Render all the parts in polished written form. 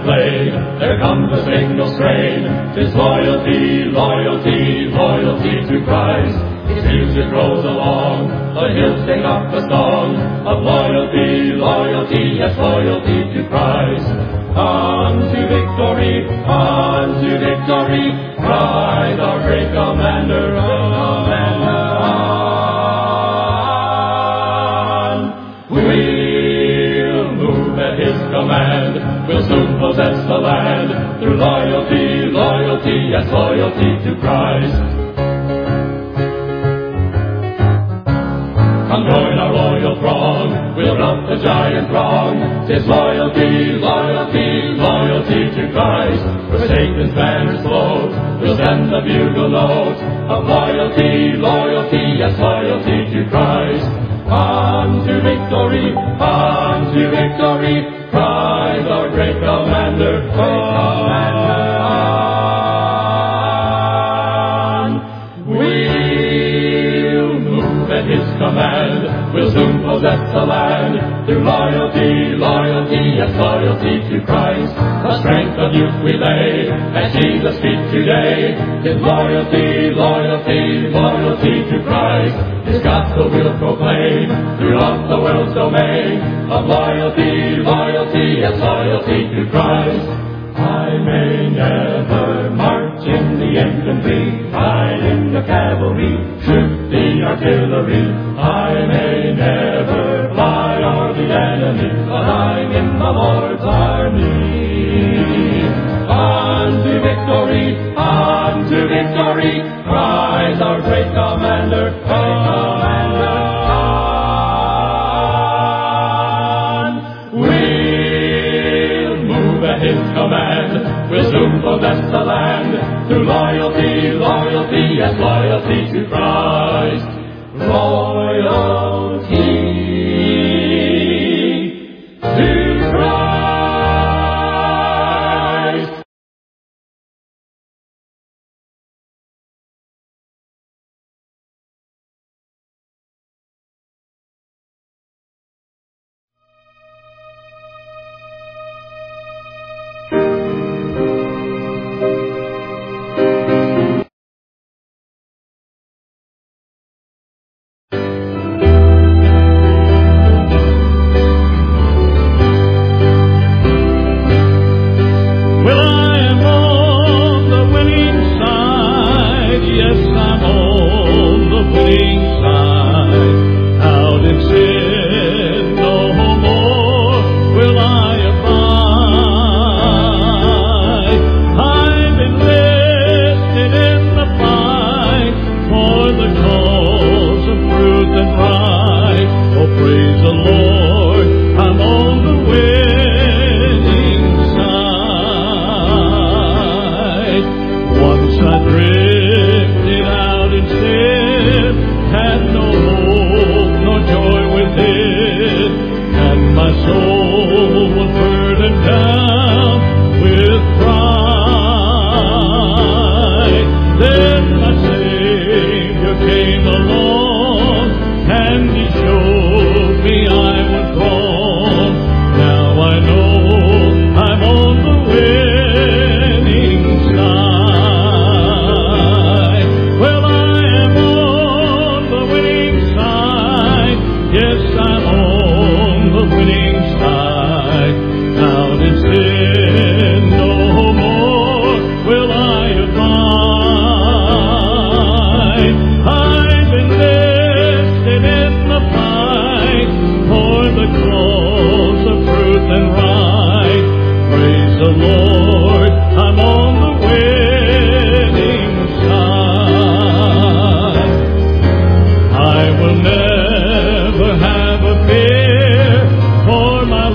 played, there comes a signal strain. 'Tis loyalty, loyalty, loyalty to Christ. Its music rolls along, the hills sing up a song of loyalty, loyalty, yes, loyalty to Christ. On to victory, cries our great commander, on. We'll move at his command, we'll soon possess the land, through loyalty, loyalty, yes, loyalty to Christ. Come join our loyal throng, we'll rout the giant throng. 'Tis loyalty, loyalty, loyalty to Christ. Where Satan's banners float, we'll send the bugle note of loyalty, loyalty, yes, loyalty to Christ. On to victory, cries our great commander, on. We'll move at his command, we'll soon possess the land, through loyalty, loyalty, yes, loyalty to Christ. The strength of youth we lay at Jesus' feet today. His loyalty, loyalty, loyalty to Christ. His gospel we'll proclaim throughout the world's domain of loyalty, loyalty, yes, loyalty to Christ. I may never march in the infantry, ride in the cavalry, shoot the artillery. I may never fly o'er the enemy, but I'm in the Lord's army. On to victory, cries our great commander, on. We'll move at his command, we'll soon possess the land, through loyalty, loyalty, yes, loyalty to Christ. Loyalty to Christ. Never have a fear, for my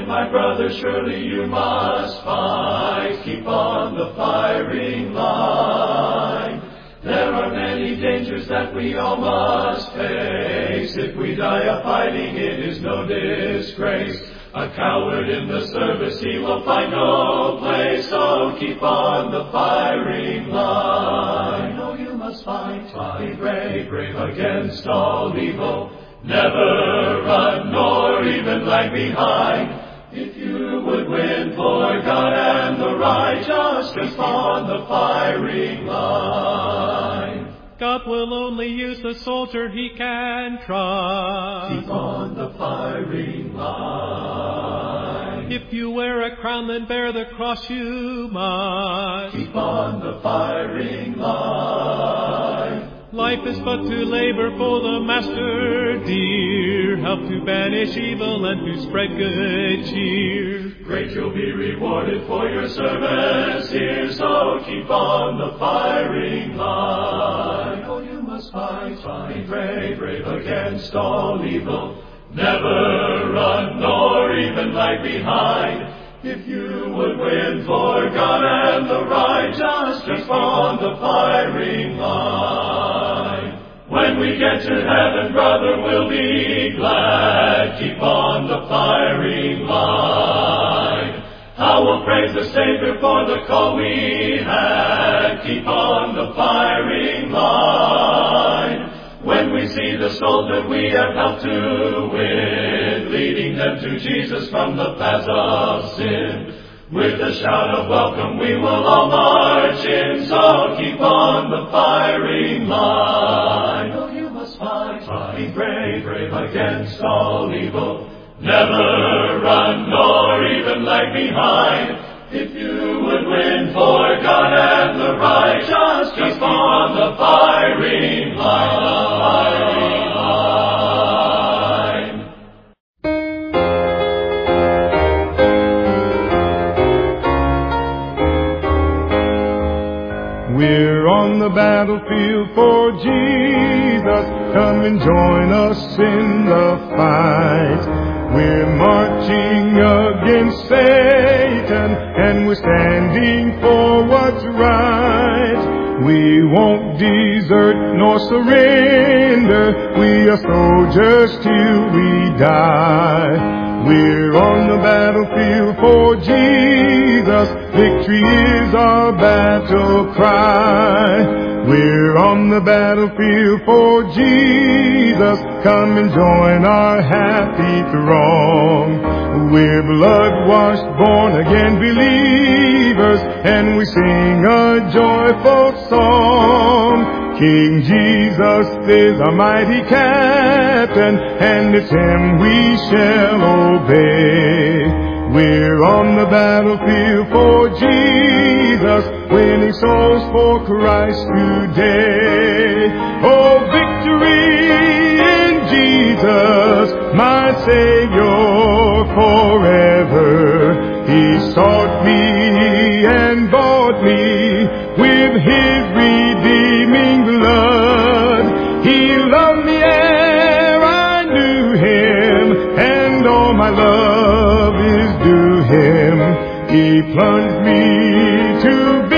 my brother, surely you must fight. Keep on the firing line. There are many dangers that we all must face. If we die a fighting, it is no disgrace. A coward in the service, he will find no place. So keep on the firing line. Oh, you must fight. Fight brave, brave against all evil. Never run nor even lag behind. If you would win for God and the righteous, keep on the firing line. God will only use the soldier he can trust. Keep on the firing line. If you wear a crown, then bear the cross you must. Keep on the firing line. Life is but to labor for the Master dear. Help to banish evil and to spread good cheer. Great you'll be rewarded for your service here. So keep on the firing line. Oh, you must fight. Fight brave, brave against all evil. Never run nor even lag behind. If you would win for God and the righteous, keep on the firing line. When we get to heaven, brother, we'll be glad. Keep on the firing line. How we'll praise the Savior for the call we had. Keep on the firing line. When we see the souls that we have helped to win, leading them to Jesus from the paths of sin, with a shout of welcome we will all march in. So keep on the firing line. Oh, you must fight. Be brave, brave against all evil. Never run nor even lag behind. If you would win for God and the righteous, keep on the firing line. We're on the battlefield for Jesus. Come and join us in the fight. We're marching against Satan, and we're standing for what's right. We won't desert nor surrender. We are soldiers till we die. We're on the battlefield for Jesus. Victory is our battle cry. We're on the battlefield for Jesus. Come and join our happy throng. We're blood-washed, born-again believers, and we sing a joyful song. King Jesus is our mighty captain, and it's him we shall obey. We're on the battlefield for Jesus, winning souls for Christ today. Oh, victory in Jesus, my Savior forever. He sought me and bought me with his redeeming blood. He loved me ere I knew him, and all my love is due him. He plunged me to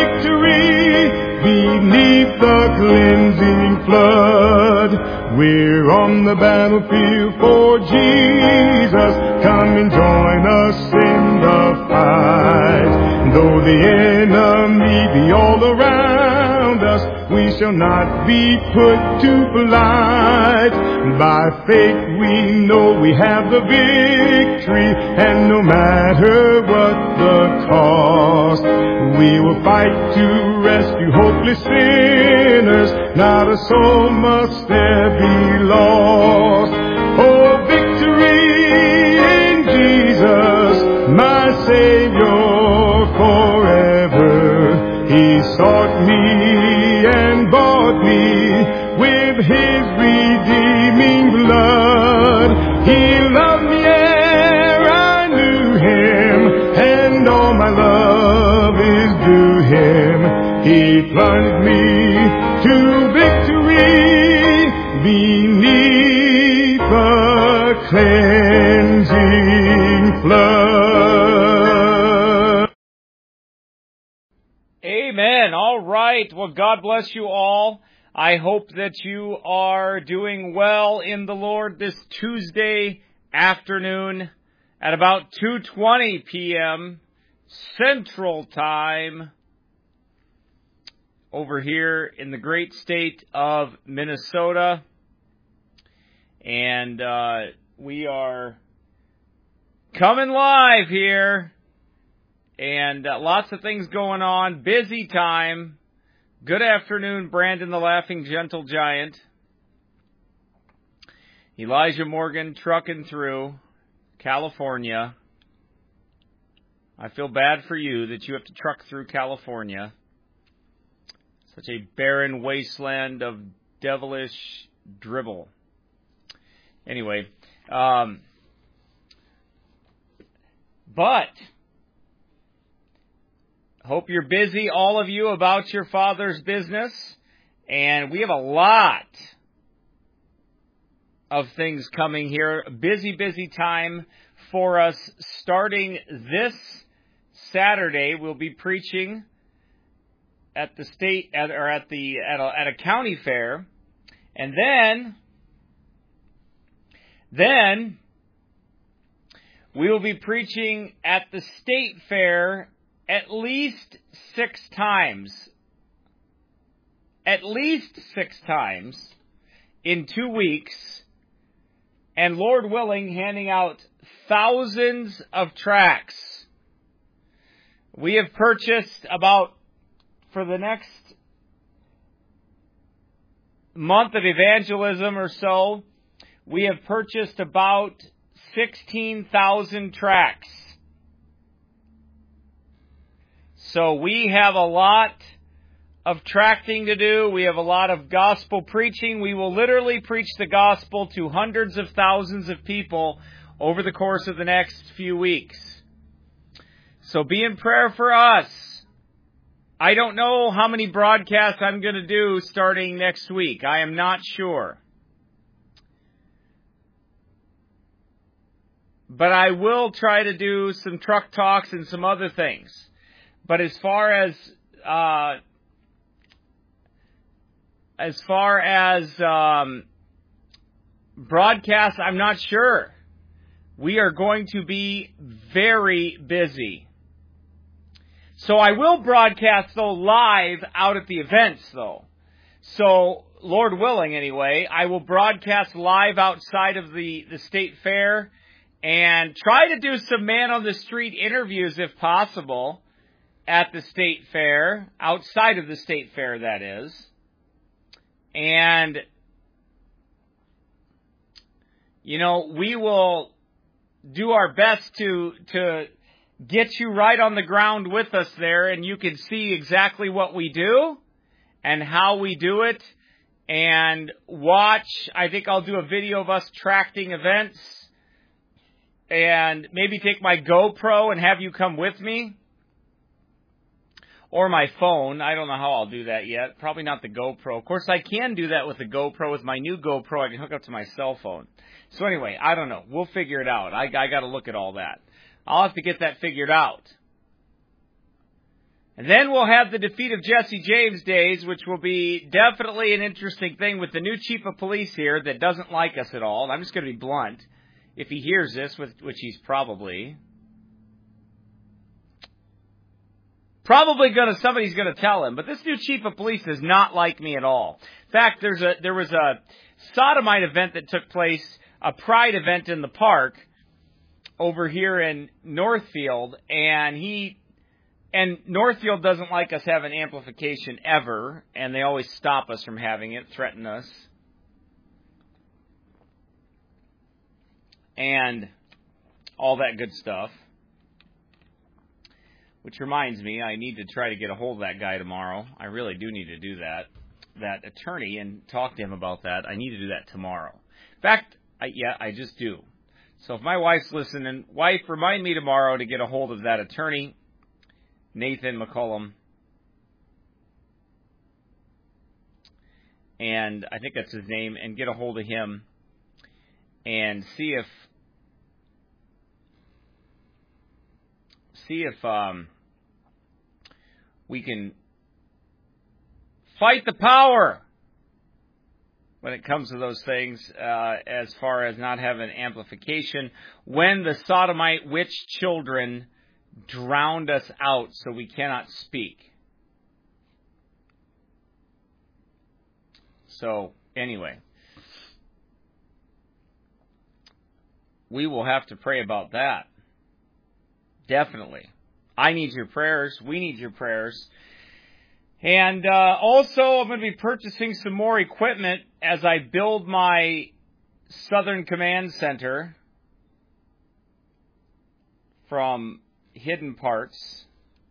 victory beneath the cleansing flood. We're on the battlefield for Jesus. Come and join us in the fight. Though the enemy be all around us, we shall not be put to flight. By faith we know we have the victory, and no matter what the cost, we will fight to rescue hopeless sinners. Not a soul must there be lost. Oh, victory in Jesus, my Savior forever. He sought me and bought me with his redeeming blood. He loved me ere I knew him, and all my love is due him. He plunged me to victory beneath the cleansing flood. Amen. All right. Well, God bless you all. I hope that you are doing well in the Lord this Tuesday afternoon at about 2:20 p.m. Central Time over here in the great state of Minnesota. And we are coming live here. And lots of things going on. Busy time. Good afternoon, Brandon the Laughing Gentle Giant. Elijah Morgan trucking through California. I feel bad for you that you have to truck through California. Such a barren wasteland of devilish dribble. Anyway, but hope you're busy, all of you, about your Father's business. And we have a lot of things coming here. Busy, busy time for us. Starting this Saturday, we'll be preaching at the state at a county fair, and then we will be preaching at the state fair at least 6 times. At least 6 times in 2 weeks. And Lord willing, handing out thousands of tracts. We have purchased about, for the next month of evangelism or so, we have purchased about 16,000 tracts. So we have a lot of tracting to do. We have a lot of gospel preaching. We will literally preach the gospel to hundreds of thousands of people over the course of the next few weeks. So be in prayer for us. I don't know how many broadcasts I'm going to do starting next week. I am not sure. But I will try to do some truck talks and some other things. But as far as broadcasts, I'm not sure. We are going to be very busy. So I will broadcast, though, live out at the events, though. So, Lord willing, anyway, I will broadcast live outside of the state fair and try to do some man-on-the-street interviews, if possible, at the state fair, outside of the state fair, that is. And, you know, we will do our best to get you right on the ground with us there, and you can see exactly what we do and how we do it, and watch. I think I'll do a video of us tracting events, and maybe take my GoPro and have you come with me. Or my phone. I don't know how I'll do that yet. Probably not the GoPro. Of course, I can do that with the GoPro. With my new GoPro, I can hook up to my cell phone. So anyway, I don't know. We'll figure it out. I got to look at all that. I'll have to get that figured out. And then we'll have the Defeat of Jesse James days, which will be definitely an interesting thing with the new chief of police here that doesn't like us at all. And I'm just going to be blunt. If he hears this, which he's probably somebody's gonna tell him. But this new chief of police does not like me at all. In fact, there was a sodomite event that took place, a pride event in the park over here in Northfield, and Northfield doesn't like us having amplification ever, and they always stop us from having it, threaten us. And all that good stuff. Which reminds me, I need to try to get a hold of that guy tomorrow. I really do need to do that attorney, and talk to him about that. I need to do that tomorrow. In fact, I just do. So if my wife's listening, wife, remind me tomorrow to get a hold of that attorney, Nathan McCullum. And I think that's his name, and get a hold of him and see if we can fight the power when it comes to those things, as far as not having amplification. When the sodomite witch children drowned us out so we cannot speak. So, anyway, we will have to pray about that. Definitely. I need your prayers. We need your prayers. And also, I'm going to be purchasing some more equipment as I build my Southern Command Center from Hidden Parts.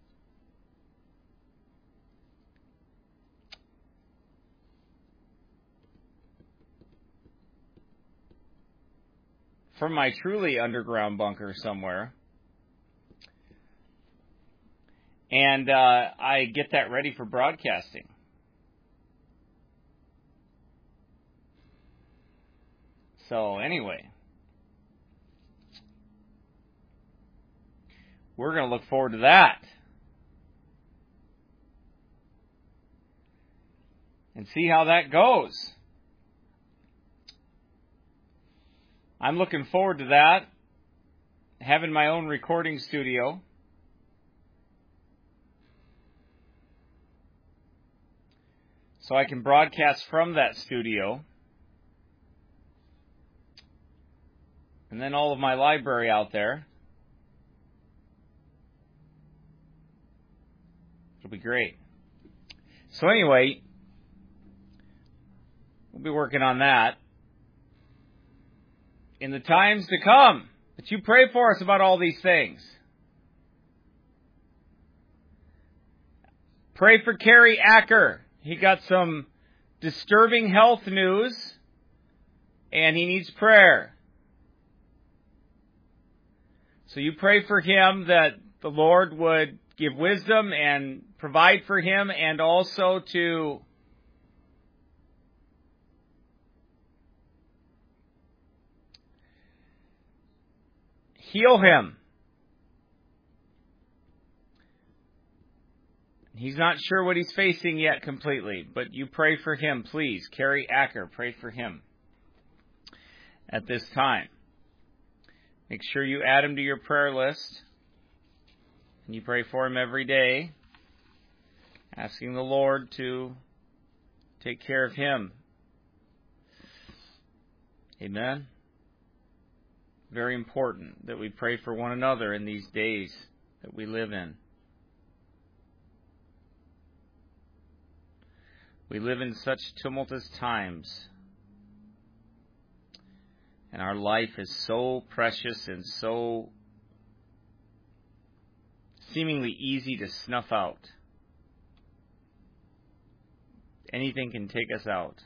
From my truly underground bunker somewhere. And I get that ready for broadcasting. So anyway, we're going to look forward to that. And see how that goes. I'm looking forward to that. Having my own recording studio. So I can broadcast from that studio. And then all of my library out there. It'll be great. So anyway, we'll be working on that in the times to come. But you pray for us about all these things. Pray for Kerry Acker. He got some disturbing health news, and he needs prayer. So you pray for him that the Lord would give wisdom and provide for him, and also to heal him. He's not sure what he's facing yet completely, but you pray for him, please. Kerry Acker, pray for him at this time. Make sure you add him to your prayer list. And you pray for him every day, asking the Lord to take care of him. Amen. Very important that we pray for one another in these days that we live in. We live in such tumultuous times, and our life is so precious and so seemingly easy to snuff out. Anything can take us out.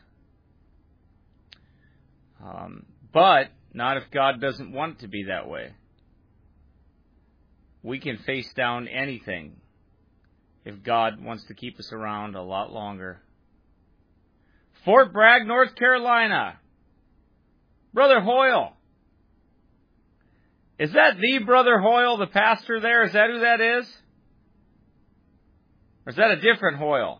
But not if God doesn't want it to be that way. We can face down anything if God wants to keep us around a lot longer. Fort Bragg, North Carolina. Brother Hoyle. Is that the Brother Hoyle, the pastor there? Is that who that is? Or is that a different Hoyle?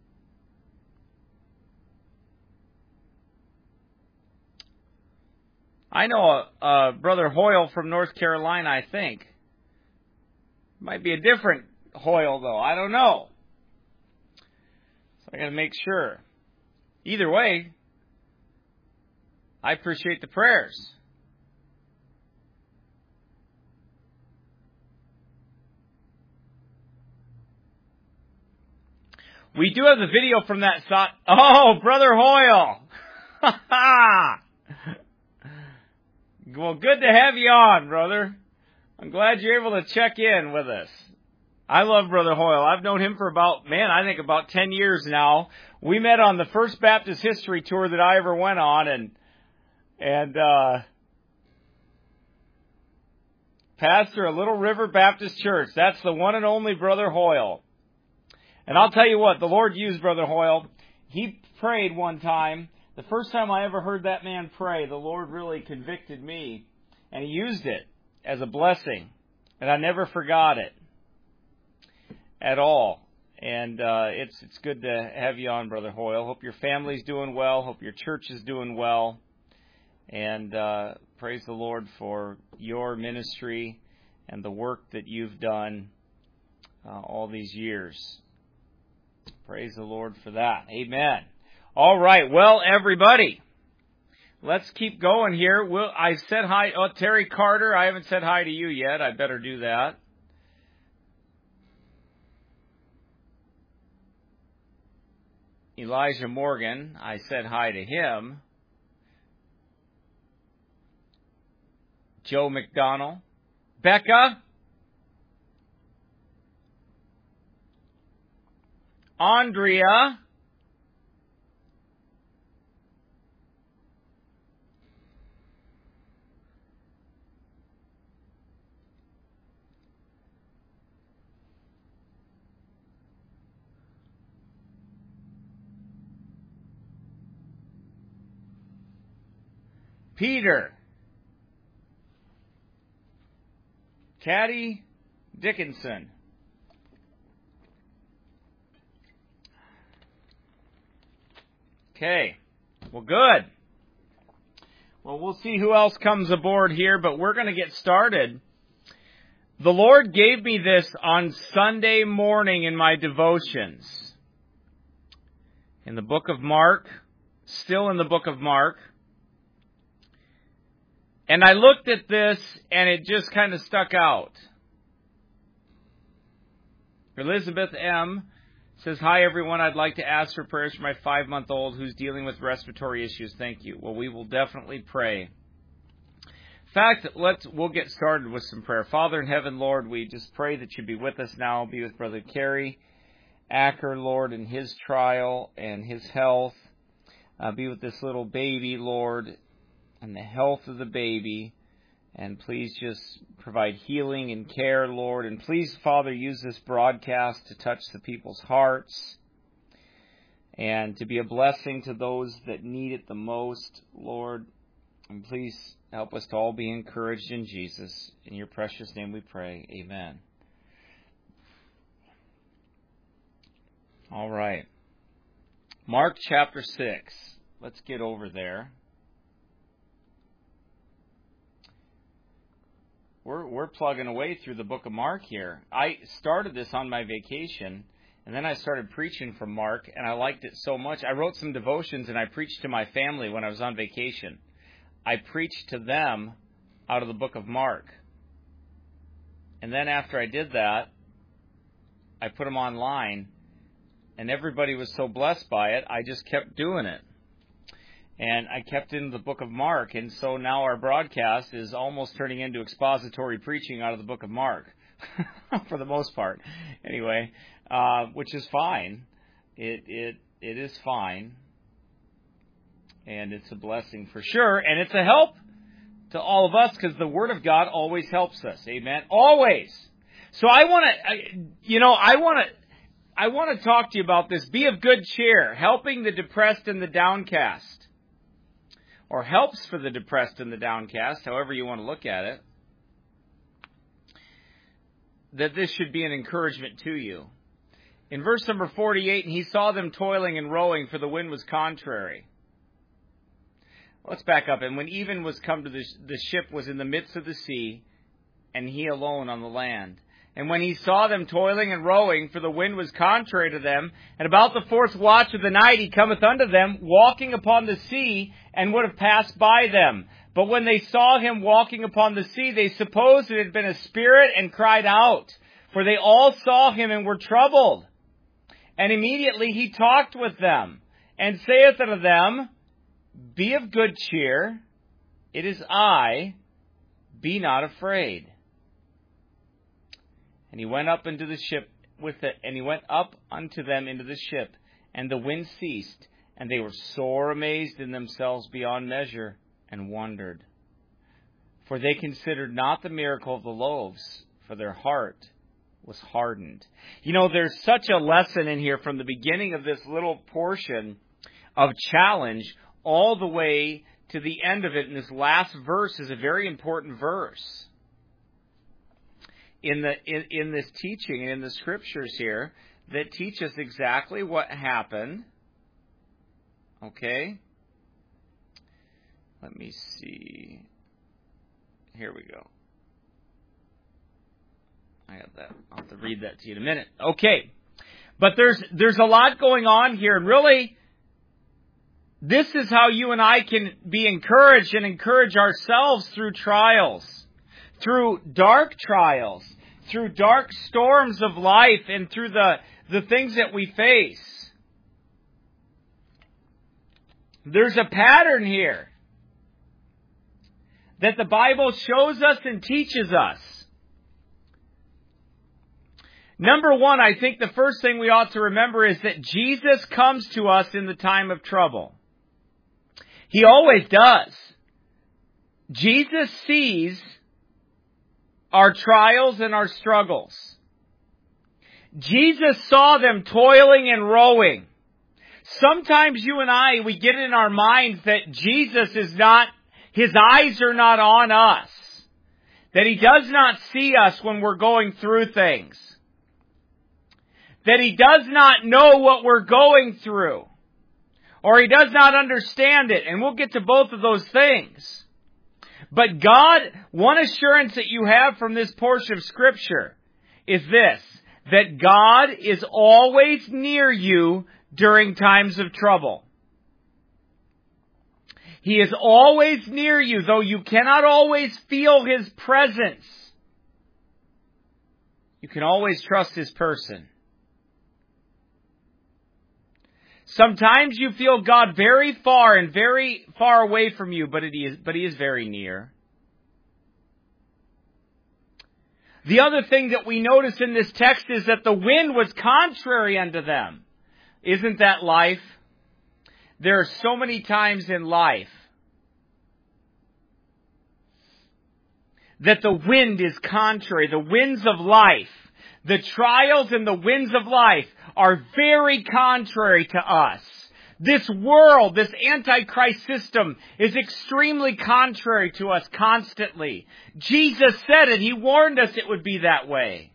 I know a Brother Hoyle from North Carolina, I think. Might be a different Hoyle, though. I don't know. So I got to make sure. Either way, I appreciate the prayers. We do have the video from that shot. Oh, Brother Hoyle. Well, good to have you on, brother. I'm glad you're able to check in with us. I love Brother Hoyle. I've known him for about 10 years now. We met on the First Baptist History Tour that I ever went on, and pastor of Little River Baptist Church. That's the one and only Brother Hoyle. And I'll tell you what, the Lord used Brother Hoyle. He prayed one time. The first time I ever heard that man pray, the Lord really convicted me, and He used it as a blessing, and I never forgot it at all. And it's good to have you on, Brother Hoyle. Hope your family's doing well. Hope your church is doing well. And praise the Lord for your ministry and the work that you've done all these years. Praise the Lord for that. Amen. All right. Well, everybody, let's keep going here. I said hi. Oh, Terry Carter, I haven't said hi to you yet. I better do that. Elijah Morgan, I said hi to him. Joe McDonald. Becca. Andrea. Peter. Caddy Dickinson. Okay. Well, good. Well, we'll see who else comes aboard here, but we're going to get started. The Lord gave me this on Sunday morning in my devotions. In the book of Mark, still in the book of Mark. And I looked at this, and it just kind of stuck out. Elizabeth M. says, "Hi, everyone. I'd like to ask for prayers for my 5-month-old who's dealing with respiratory issues. Thank you." Well, we will definitely pray. In fact, we'll get started with some prayer. Father in heaven, Lord, we just pray that you be with us now. Be with Brother Kerry Acker, Lord, in his trial and his health. Be with this little baby, Lord, and the health of the baby, and please just provide healing and care, Lord. And please, Father, use this broadcast to touch the people's hearts and to be a blessing to those that need it the most, Lord. And please help us to all be encouraged in Jesus. In your precious name we pray. Amen. All right. Mark chapter 6. Let's get over there. We're plugging away through the book of Mark here. I started this on my vacation, and then I started preaching from Mark, and I liked it so much. I wrote some devotions, and I preached to my family when I was on vacation. I preached to them out of the book of Mark. And then after I did that, I put them online, and everybody was so blessed by it, I just kept doing it. And I kept in the book of Mark, and so now our broadcast is almost turning into expository preaching out of the book of Mark, for the most part. Anyway, which is fine. It is fine, and it's a blessing for sure, and it's a help to all of us because the Word of God always helps us. Amen. Always. So I want to talk to you about this. Be of good cheer, helping the depressed and the downcast. Or helps for the depressed and the downcast, however you want to look at it, that this should be an encouragement to you. In verse number 48, "And he saw them toiling and rowing, for the wind was contrary." Let's back up. "And when even was come to the ship was in the midst of the sea, and he alone on the land. And when he saw them toiling and rowing, for the wind was contrary to them, and about the 4th watch of the night he cometh unto them, walking upon the sea, and would have passed by them. But when they saw him walking upon the sea, they supposed it had been a spirit, and cried out. For they all saw him and were troubled. And immediately he talked with them, and saith unto them, Be of good cheer, it is I, be not afraid. And he went up into the ship and he went up unto them into the ship, and the wind ceased, and they were sore amazed in themselves beyond measure, and wondered. For they considered not the miracle of the loaves, for their heart was hardened. You know, there's such a lesson in here from the beginning of this little portion of challenge all the way to the end of it. And this last verse is a very important verse in this teaching and in the scriptures here. that teach us exactly what happened. Okay. Let me see. Here we go. I have that. I'll have to read that to you in a minute. Okay. But there's a lot going on here, and really, this is how you and I can be encouraged and encourage ourselves through trials, through dark trials, through dark storms of life, and through the things that we face. There's a pattern here that the Bible shows us and teaches us. Number one, I think the first thing we ought to remember is that Jesus comes to us in the time of trouble. He always does. Jesus sees our trials and our struggles. Jesus saw them toiling and rowing. Sometimes you and I, we get in our minds that Jesus is not, His eyes are not on us. That He does not see us when we're going through things. That He does not know what we're going through. Or He does not understand it. And we'll get to both of those things. But God, one assurance that you have from this portion of Scripture is this, that God is always near you during times of trouble. He is always near you, though you cannot always feel His presence. You can always trust His person. Sometimes you feel God very far and very far away from you, but He is very near. The other thing that we notice in this text is that the wind was contrary unto them. Isn't that life? There are so many times in life that the wind is contrary. The winds of life, the trials and the winds of life are very contrary to us. This world, this Antichrist system is extremely contrary to us constantly. Jesus said it. He warned us it would be that way.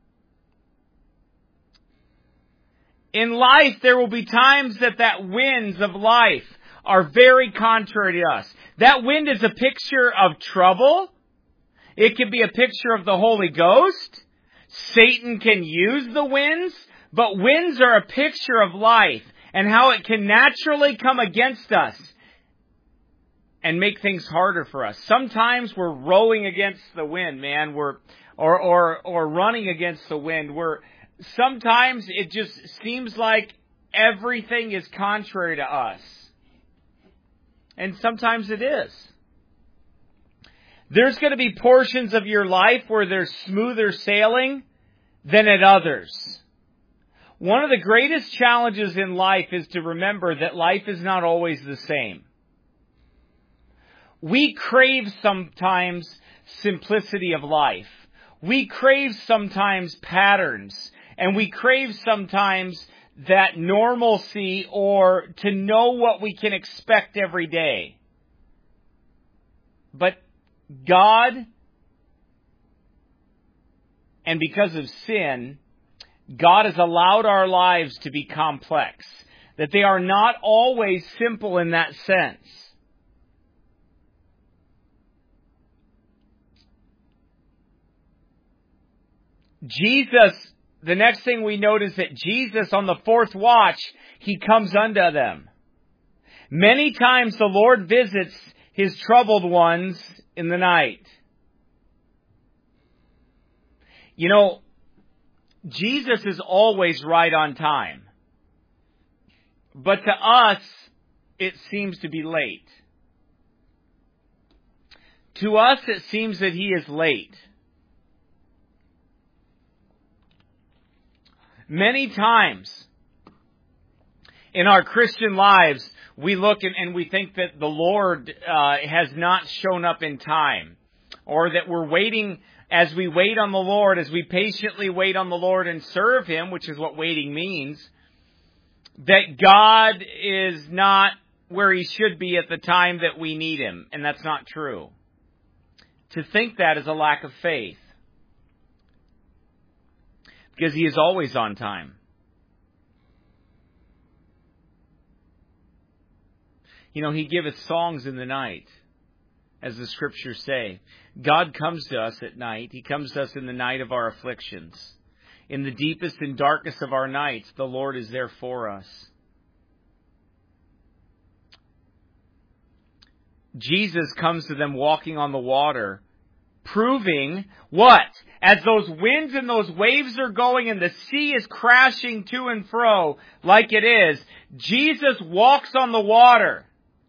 In life, there will be times that winds of life are very contrary to us. That wind is a picture of trouble. It can be a picture of the Holy Ghost. Satan can use the winds, but winds are a picture of life and how it can naturally come against us and make things harder for us. Sometimes we're rowing against the wind, man. Or running against the wind. Sometimes it just seems like everything is contrary to us. And sometimes it is. There's going to be portions of your life where there's smoother sailing than at others. One of the greatest challenges in life is to remember that life is not always the same. We crave sometimes simplicity of life. We crave sometimes patterns. And we crave sometimes that normalcy or to know what we can expect every day. But God, and because of sin, God has allowed our lives to be complex. That they are not always simple in that sense. Jesus, the next thing we notice that Jesus on the fourth watch, He comes unto them. Many times the Lord visits His troubled ones in the night. You know, Jesus is always right on time. But to us, it seems to be late. To us, it seems that He is late. Many times in our Christian lives, we look and we think that the Lord has not shown up in time. Or that we're waiting, as we wait on the Lord, as we patiently wait on the Lord and serve Him, which is what waiting means, that God is not where He should be at the time that we need Him. And that's not true. To think that is a lack of faith. Because He is always on time. He giveth songs in the night, as the Scriptures say. God comes to us at night. He comes to us in the night of our afflictions. In the deepest and darkest of our nights, the Lord is there for us. Jesus comes to them walking on the water, proving what? As those winds and those waves are going and the sea is crashing to and fro like it is, Jesus walks on the water.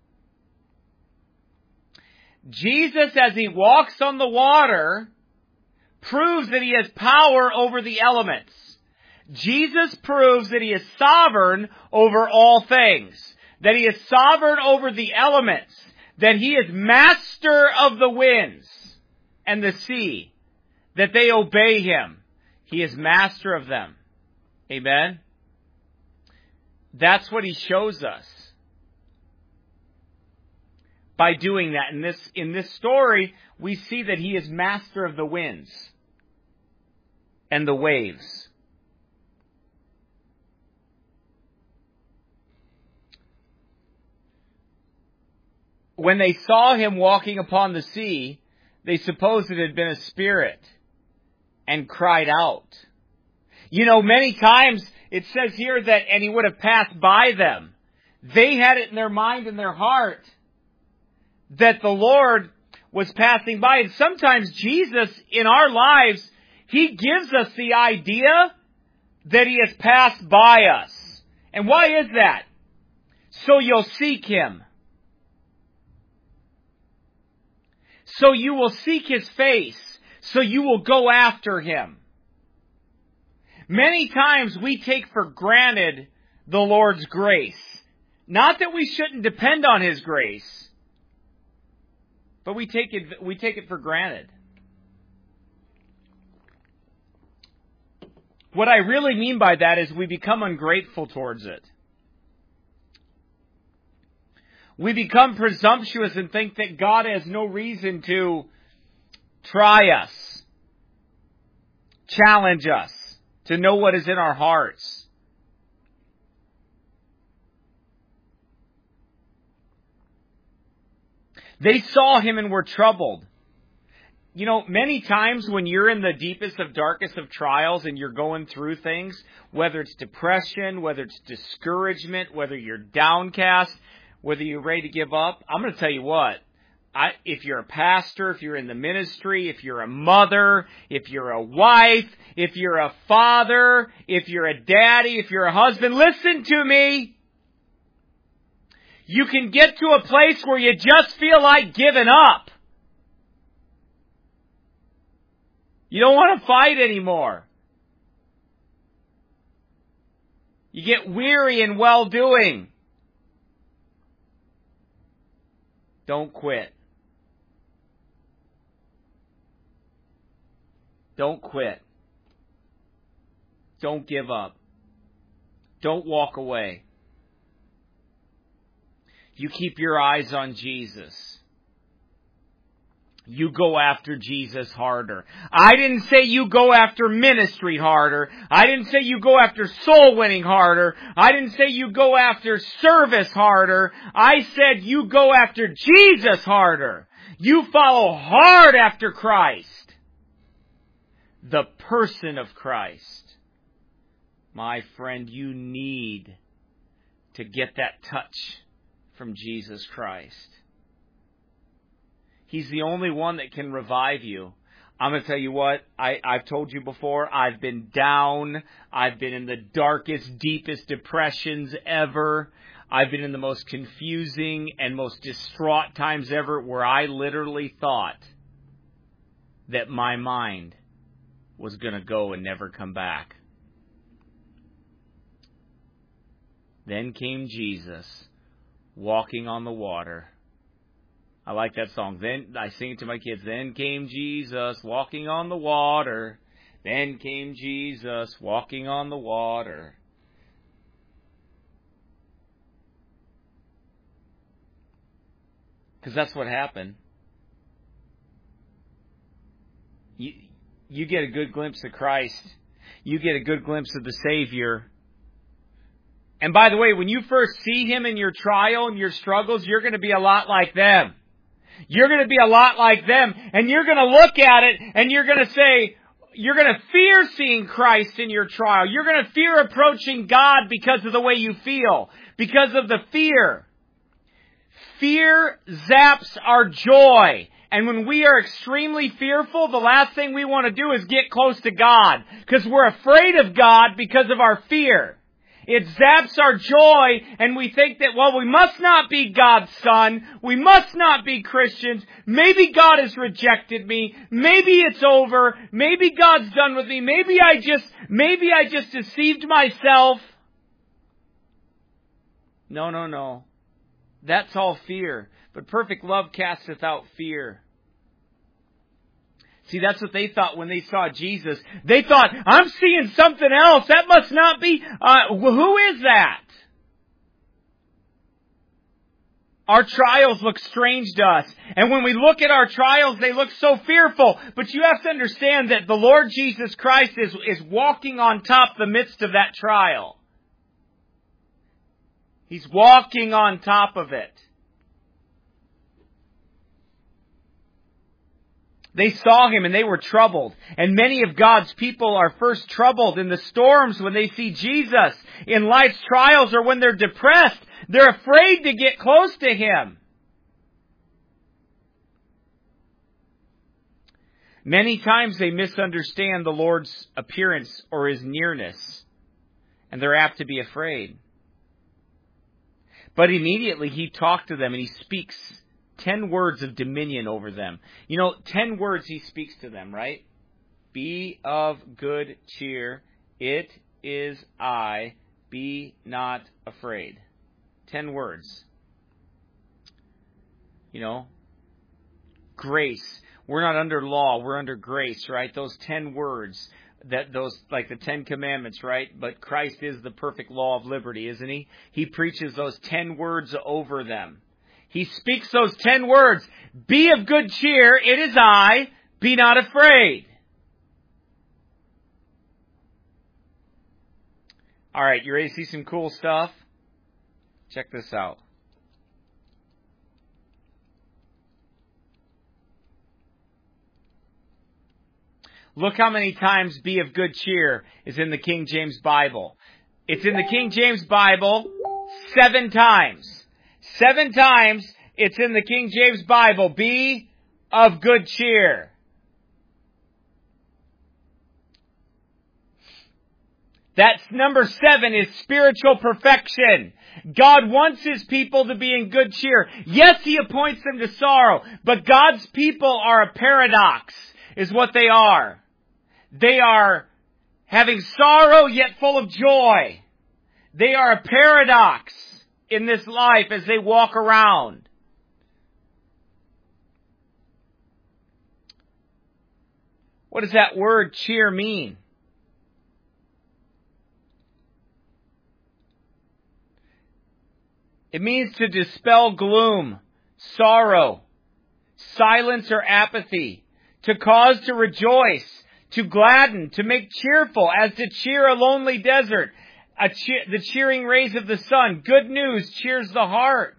Jesus, as He walks on the water, proves that He has power over the elements. Jesus proves that He is sovereign over all things, that He is sovereign over the elements, that He is master of the winds and the sea, that they obey Him. He is master of them. Amen? That's what He shows us by doing that. In this story, we see that He is master of the winds and the waves. When they saw Him walking upon the sea, they supposed it had been a spirit and cried out. Many times it says here that, and He would have passed by them. They had it in their mind and their heart that the Lord was passing by. And sometimes Jesus, in our lives, He gives us the idea that He has passed by us. And why is that? So you'll seek Him. So you will seek His face. So you will go after Him. Many times we take for granted the Lord's grace. Not that we shouldn't depend on His grace, but we take it for granted. What I really mean by that is we become ungrateful towards it. We become presumptuous and think that God has no reason to try us, challenge us, to know what is in our hearts. They saw Him and were troubled. Many times when you're in the deepest of darkest of trials and you're going through things, whether it's depression, whether it's discouragement, whether you're downcast, whether you're ready to give up, I'm going to tell you what, if you're a pastor, if you're in the ministry, if you're a mother, if you're a wife, if you're a father, if you're a daddy, if you're a husband, listen to me. You can get to a place where you just feel like giving up. You don't want to fight anymore. You get weary in well-doing. Don't quit. Don't quit. Don't give up. Don't walk away. You keep your eyes on Jesus. You go after Jesus harder. I didn't say you go after ministry harder. I didn't say you go after soul winning harder. I didn't say you go after service harder. I said you go after Jesus harder. You follow hard after Christ. The person of Christ. My friend, you need to get that touch from Jesus Christ. He's the only one that can revive you. I'm going to tell you what, I've told you before, I've been down. I've been in the darkest, deepest depressions ever. I've been in the most confusing and most distraught times ever where I literally thought that my mind was going to go and never come back. Then came Jesus walking on the water. I like that song. Then I sing it to my kids. Then came Jesus walking on the water. Then came Jesus walking on the water. Because that's what happened. You get a good glimpse of Christ. You get a good glimpse of the Savior. And by the way, when you first see Him in your trial and your struggles, you're going to be a lot like them. You're going to be a lot like them. And you're going to look at it and you're going to say, you're going to fear seeing Christ in your trial. You're going to fear approaching God because of the way you feel. Because of the fear. Fear zaps our joy. And when we are extremely fearful, the last thing we want to do is get close to God. Because we're afraid of God because of our fear. It zaps our joy, and we think that, well, we must not be God's son. We must not be Christians. Maybe God has rejected me. Maybe it's over. Maybe God's done with me. Maybe I just deceived myself. No. That's all fear. But perfect love casteth out fear. See, that's what they thought when they saw Jesus. They thought, I'm seeing something else. That must not be, who is that? Our trials look strange to us. And when we look at our trials, they look so fearful. But you have to understand that the Lord Jesus Christ is walking on top the midst of that trial. He's walking on top of it. They saw Him and they were troubled. And many of God's people are first troubled in the storms when they see Jesus. In life's trials or when they're depressed, they're afraid to get close to Him. Many times they misunderstand the Lord's appearance or His nearness. And they're apt to be afraid. But immediately He talked to them and He speaks 10 words of dominion over them. 10 words He speaks to them, right? Be of good cheer. It is I. Be not afraid. 10 words. Grace. We're not under law. We're under grace, right? Those 10 words. Like the 10 Commandments, right? But Christ is the perfect law of liberty, isn't He? He preaches those 10 words over them. He speaks those 10 words. Be of good cheer. It is I. Be not afraid. All right, you ready to see some cool stuff? Check this out. Look how many times be of good cheer is in the King James Bible. It's in the King James Bible 7 times. 7 times it's in the King James Bible. Be of good cheer. That's number 7 is spiritual perfection. God wants His people to be in good cheer. Yes, He appoints them to sorrow, but God's people are a paradox, is what they are. They are having sorrow yet full of joy. They are a paradox in this life as they walk around. What does that word cheer mean? It means to dispel gloom, sorrow, silence or apathy, to cause to rejoice, to gladden, to make cheerful, as to cheer a lonely desert. The cheering rays of the sun. Good news cheers the heart.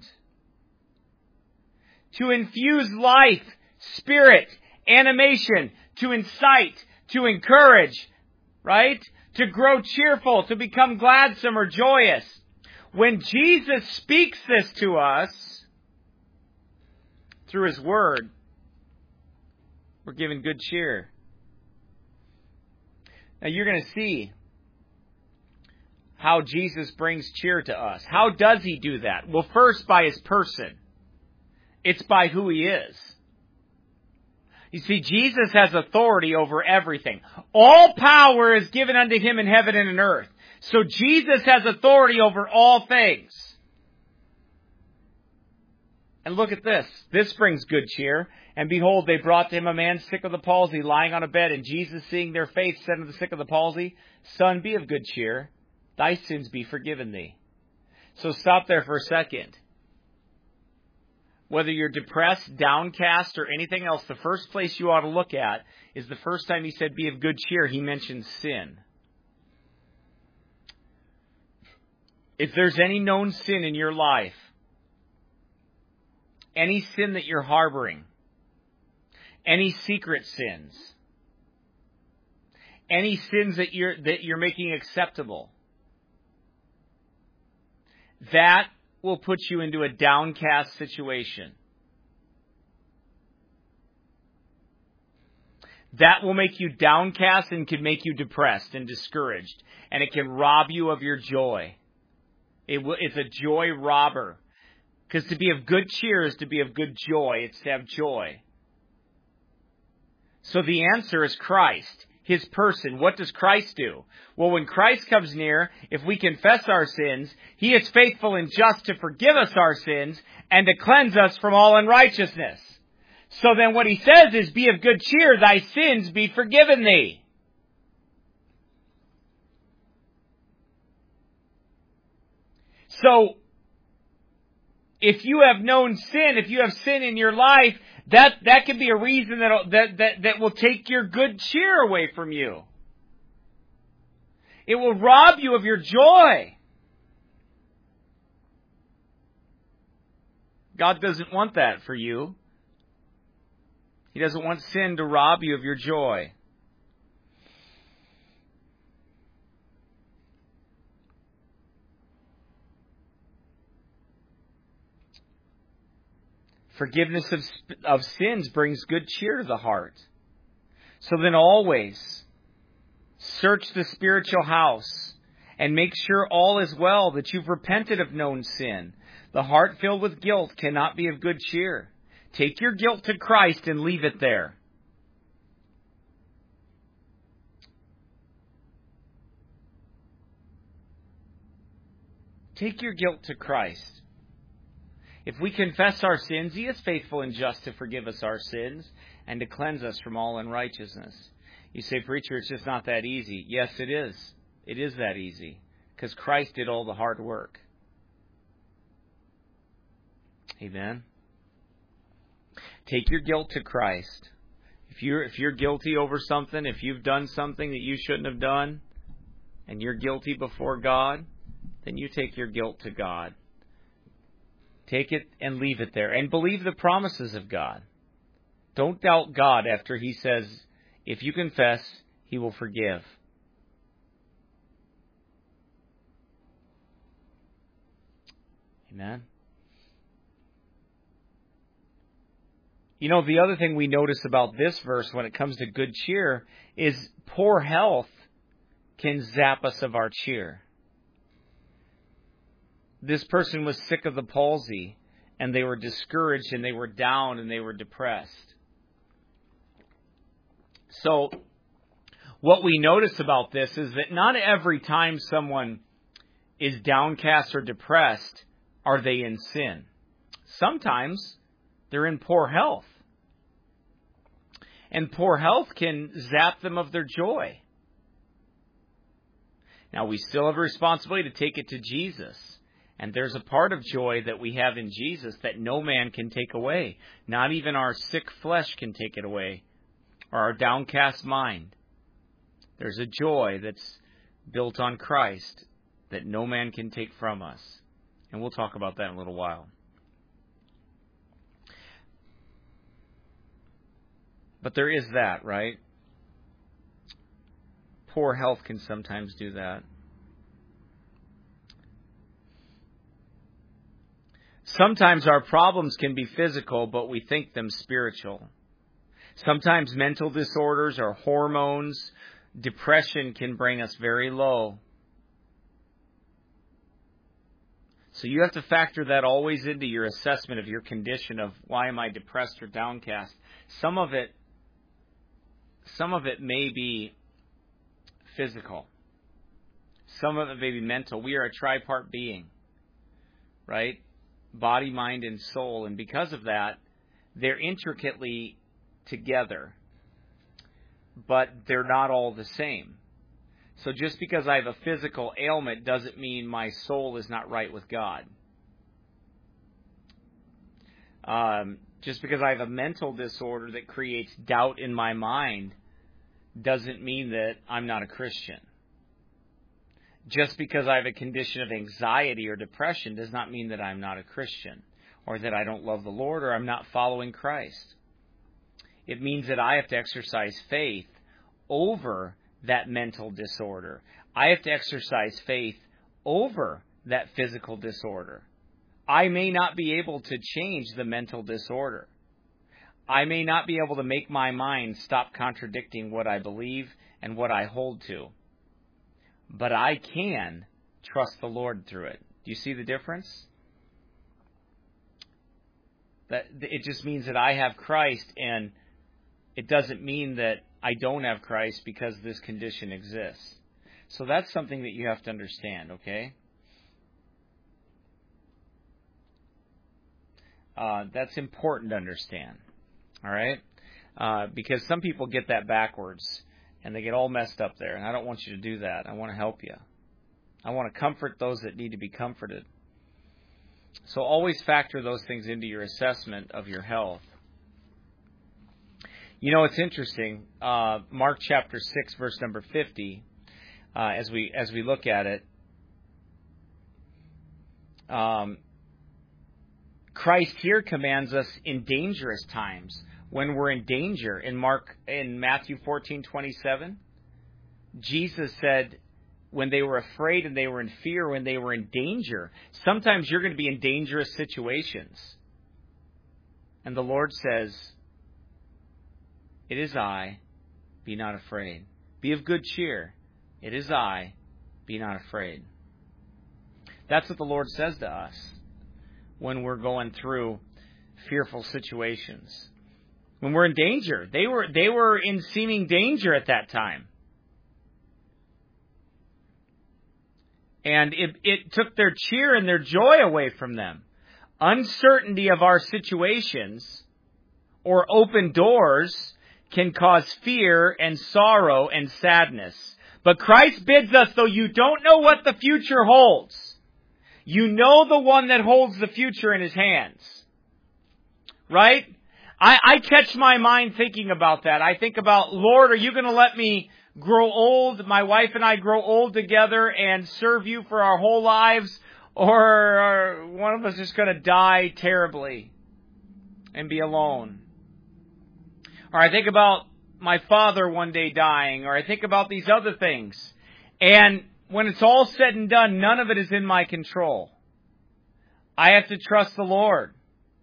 To infuse life, spirit, animation, to incite, to encourage, right? To grow cheerful, to become gladsome or joyous. When Jesus speaks this to us through His Word, we're given good cheer. Now you're going to see how Jesus brings cheer to us. How does He do that? Well, first by His person. It's by who He is. You see, Jesus has authority over everything. All power is given unto Him in heaven and in earth. So Jesus has authority over all things. And look at this. This brings good cheer. And behold, they brought to Him a man sick of the palsy, lying on a bed. And Jesus, seeing their faith, said unto the sick of the palsy, Son, be of good cheer. Thy sins be forgiven thee. So stop there for a second. Whether you're depressed, downcast, or anything else, the first place you ought to look at is the first time He said, be of good cheer, He mentions sin. If there's any known sin in your life, any sin that you're harboring, any secret sins, any sins that you're making acceptable, that will put you into a downcast situation. That will make you downcast and can make you depressed and discouraged. And it can rob you of your joy. It's a joy robber. Because to be of good cheer is to be of good joy. It's to have joy. So the answer is Christ, His person. What does Christ do? Well, when Christ comes near, if we confess our sins, He is faithful and just to forgive us our sins and to cleanse us from all unrighteousness. So then what He says is, be of good cheer, thy sins be forgiven thee. So, if you have known sin, if you have sin in your life, that can be a reason that will take your good cheer away from you. It will rob you of your joy. God doesn't want that for you. He doesn't want sin to rob you of your joy. Forgiveness of sins brings good cheer to the heart. So then always search the spiritual house and make sure all is well, that you've repented of known sin. The heart filled with guilt cannot be of good cheer. Take your guilt to Christ and leave it there. Take your guilt to Christ. If we confess our sins, He is faithful and just to forgive us our sins and to cleanse us from all unrighteousness. You say, preacher, it's just not that easy. Yes, it is. It is that easy, because Christ did all the hard work. Amen. Take your guilt to Christ. If you're guilty over something, if you've done something that you shouldn't have done, and you're guilty before God, then you take your guilt to God. Take it and leave it there. And believe the promises of God. Don't doubt God after He says, if you confess, He will forgive. Amen. You know, the other thing we notice about this verse when it comes to good cheer is poor health can zap us of our cheer. This person was sick of the palsy, and they were discouraged, and they were down, and they were depressed. So, what we notice about this is that not every time someone is downcast or depressed are they in sin. Sometimes they're in poor health. And poor health can zap them of their joy. Now, we still have a responsibility to take it to Jesus. And there's a part of joy that we have in Jesus that no man can take away. Not even our sick flesh can take it away, or our downcast mind. There's a joy that's built on Christ that no man can take from us. And we'll talk about that in a little while. But there is that, right? Poor health can sometimes do that. Sometimes our problems can be physical, but we think them spiritual. Sometimes mental disorders or hormones, depression can bring us very low. So you have to factor that always into your assessment of your condition of why am I depressed or downcast. Some of it may be physical. Some of it may be mental. We are a tripart being, right? Body, mind, and soul. And because of that, they're intricately together, but they're not all the same. So just because I have a physical ailment doesn't mean my soul is not right with God. Just because I have a mental disorder that creates doubt in my mind doesn't mean that I'm not a Christian. Just because I have a condition of anxiety or depression does not mean that I'm not a Christian, or that I don't love the Lord, or I'm not following Christ. It means that I have to exercise faith over that mental disorder. I have to exercise faith over that physical disorder. I may not be able to change the mental disorder. I may not be able to make my mind stop contradicting what I believe and what I hold to. But I can trust the Lord through it. Do you see the difference? That it just means that I have Christ, and it doesn't mean that I don't have Christ because this condition exists. So that's something that you have to understand, okay? That's important to understand, all right? Because some people get that backwards, and they get all messed up there, and I don't want you to do that. I want to help you. I want to comfort those that need to be comforted. So always factor those things into your assessment of your health. You know, it's interesting. Mark chapter 6, verse number 50, as we look at it, Christ here commands us in dangerous times. When we're in danger, in Matthew 14:27, Jesus said, when they were afraid and they were in fear, when they were in danger, sometimes you're going to be in dangerous situations. And the Lord says, it is I, be not afraid. Be of good cheer. It is I, be not afraid. That's what the Lord says to us when we're going through fearful situations. When we're in danger. They were in seeming danger at that time. And it took their cheer and their joy away from them. Uncertainty of our situations or open doors can cause fear and sorrow and sadness. But Christ bids us, though you don't know what the future holds, you know the one that holds the future in his hands. Right? I catch my mind thinking about that. I think about, Lord, are you going to let me grow old, my wife and I grow old together and serve you for our whole lives? Or are one of us just going to die terribly and be alone? Or I think about my father one day dying, or I think about these other things. And when it's all said and done, none of it is in my control. I have to trust the Lord.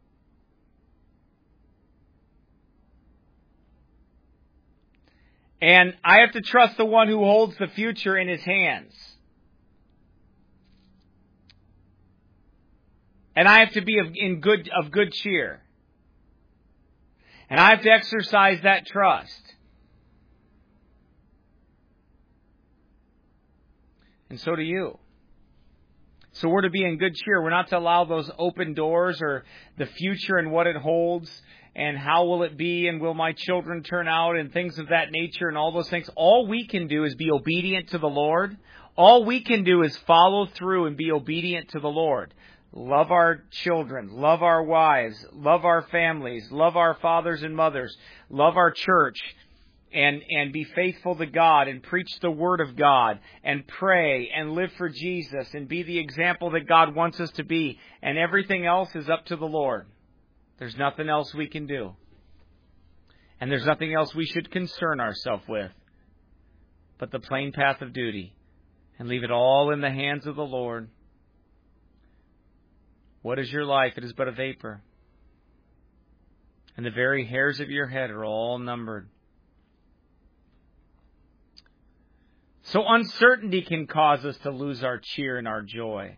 And I have to trust the one who holds the future in his hands. And I have to be of good cheer. And I have to exercise that trust. And so do you. So we're to be in good cheer. We're not to allow those open doors or the future and what it holds and how will it be and will my children turn out and things of that nature and all those things. All we can do is be obedient to the Lord. All we can do is follow through and be obedient to the Lord. Love our children, love our wives, love our families, love our fathers and mothers, love our church, and be faithful to God and preach the Word of God and pray and live for Jesus and be the example that God wants us to be. And everything else is up to the Lord. There's nothing else we can do. And there's nothing else we should concern ourselves with but the plain path of duty and leave it all in the hands of the Lord. What is your life? It is but a vapor. And the very hairs of your head are all numbered. So uncertainty can cause us to lose our cheer and our joy.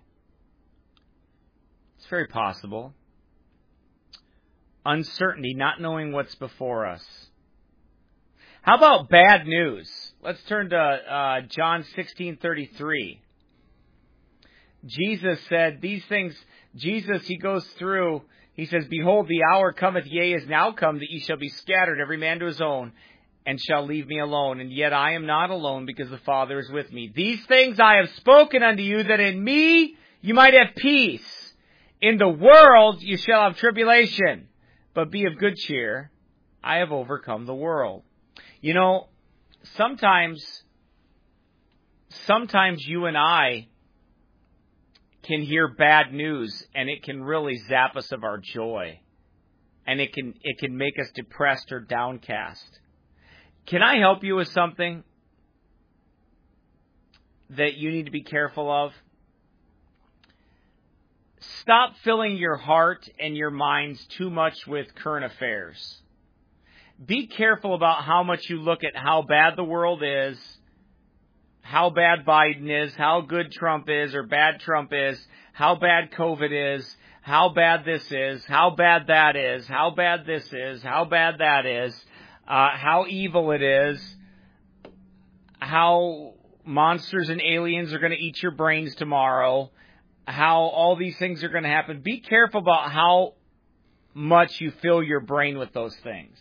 It's very possible. Uncertainty, not knowing what's before us. How about bad news? Let's turn to John 16:33. Jesus said these things. Jesus, he goes through, he says, behold, the hour cometh, yea, is now come, that ye shall be scattered, every man to his own, and shall leave me alone. And yet I am not alone, because the Father is with me. These things I have spoken unto you, that in me you might have peace. In the world you shall have tribulation, but be of good cheer. I have overcome the world. You know, sometimes sometimes you and I can hear bad news, and it can really zap us of our joy. And it can make us depressed or downcast. Can I help you with something that you need to be careful of? Stop filling your heart and your minds too much with current affairs. Be careful about how much you look at how bad the world is, how bad Biden is, how good Trump is or bad Trump is, how bad COVID is, how bad this is, how bad that is, how bad this is, how bad that is, how evil it is, how monsters and aliens are going to eat your brains tomorrow, how all these things are going to happen. Be careful about how much you fill your brain with those things.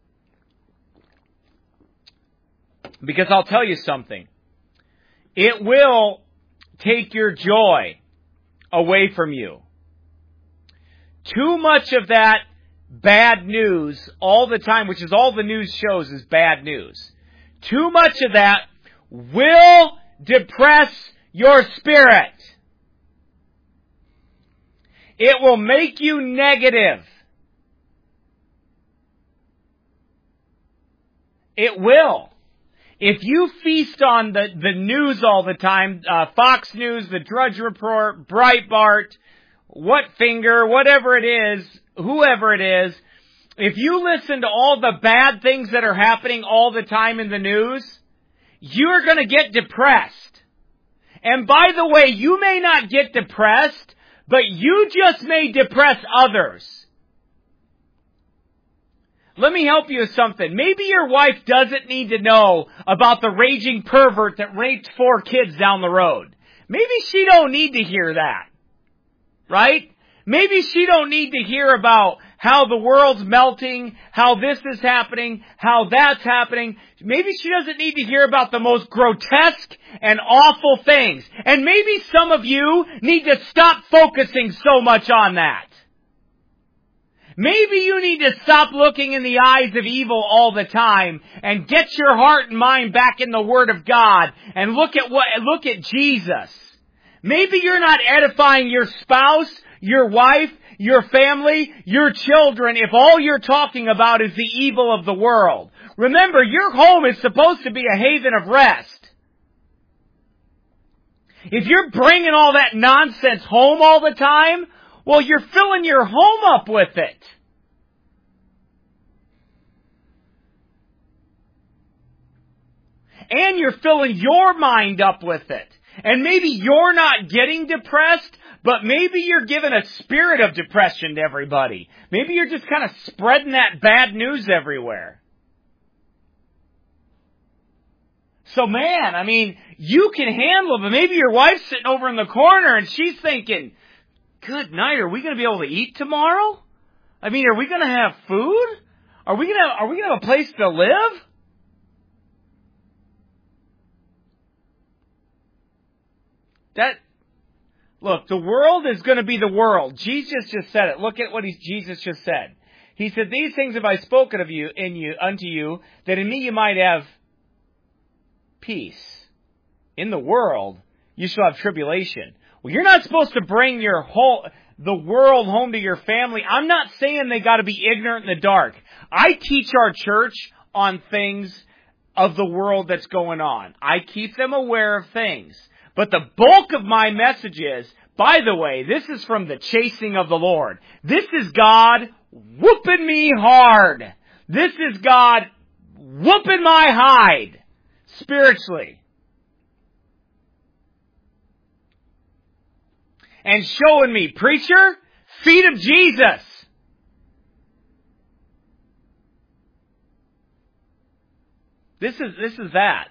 Because I'll tell you something. It will take your joy away from you. Too much of that bad news all the time, which is all the news shows is bad news. Too much of that will depress your spirit. It will make you negative. It will. If you feast on the news all the time, Fox News, the Drudge Report, Breitbart, Whatfinger, whatever it is, whoever it is, if you listen to all the bad things that are happening all the time in the news, you're going to get depressed. And by the way, you may not get depressed, but you just may depress others. Let me help you with something. Maybe your wife doesn't need to know about the raging pervert that raped 4 kids down the road. Maybe she don't need to hear that. Right? Maybe she don't need to hear about how the world's melting, how this is happening, how that's happening. Maybe she doesn't need to hear about the most grotesque and awful things. And maybe some of you need to stop focusing so much on that. Maybe you need to stop looking in the eyes of evil all the time and get your heart and mind back in the Word of God and look at Jesus. Maybe you're not edifying your spouse, your wife, your family, your children if all you're talking about is the evil of the world. Remember, your home is supposed to be a haven of rest. If you're bringing all that nonsense home all the time, well, you're filling your home up with it. And you're filling your mind up with it. And maybe you're not getting depressed, but maybe you're giving a spirit of depression to everybody. Maybe you're just kind of spreading that bad news everywhere. So man, I mean, you can handle it, but maybe your wife's sitting over in the corner and she's thinking, good night, are we going to be able to eat tomorrow? I mean, are we going to have food? Are we going to have a place to live? Look, the world is going to be the world. Jesus just said it. Look at what Jesus just said. He said, "These things have I spoken of you unto you, that in me you might have peace. In the world you shall have tribulation." Well, you're not supposed to bring the world home to your family. I'm not saying they got to be ignorant in the dark. I teach our church on things of the world that's going on. I keep them aware of things. But the bulk of my message is, by the way, this is from the chasing of the Lord. This is God whooping me hard. This is God whooping my hide spiritually. And showing me, preacher, feet of Jesus. This is that.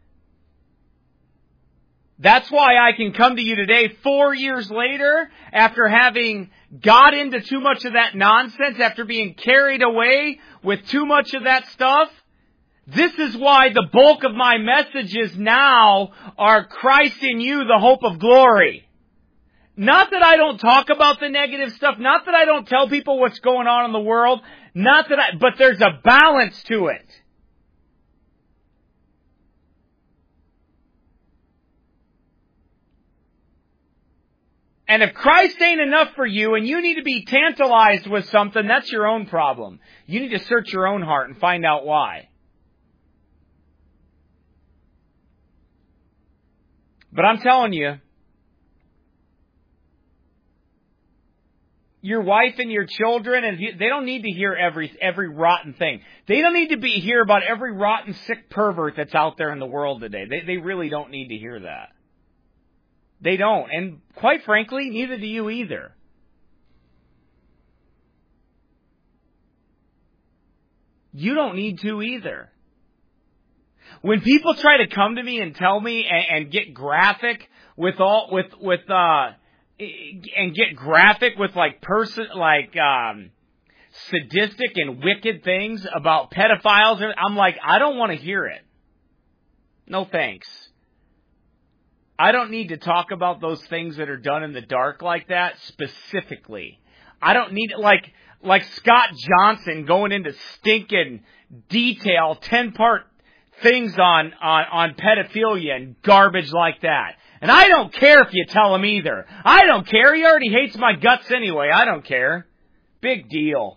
That's why I can come to you today 4 years later after having got into too much of that nonsense, after being carried away with too much of that stuff. This is why the bulk of my messages now are Christ in you, the hope of glory. Not that I don't talk about the negative stuff, not that I don't tell people what's going on in the world, but there's a balance to it. And if Christ ain't enough for you and you need to be tantalized with something, that's your own problem. You need to search your own heart and find out why. But I'm telling you, your wife and your children, and they don't need to hear every rotten thing. They don't need to hear about every rotten, sick pervert that's out there in the world today. They really don't need to hear that. They don't. And quite frankly, neither do you either. You don't need to either. When people try to come to me and tell me and get graphic with sadistic and wicked things about pedophiles, I'm like, I don't want to hear it. No thanks. I don't need to talk about those things that are done in the dark like that specifically. I don't need like Scott Johnson going into stinking detail, 10-part things on pedophilia and garbage like that. And I don't care if you tell him either. I don't care. He already hates my guts anyway. I don't care. Big deal.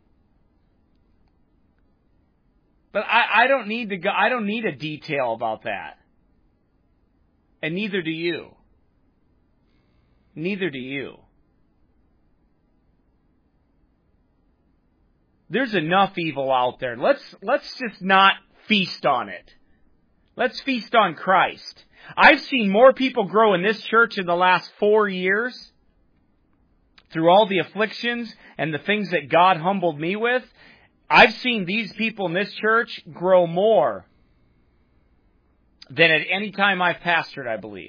But I don't need to go. I don't need a detail about that. And neither do you. Neither do you. There's enough evil out there. Let's just not feast on it. Let's feast on Christ. I've seen more people grow in this church in the last 4 years through all the afflictions and the things that God humbled me with. I've seen these people in this church grow more than at any time I've pastored, I believe.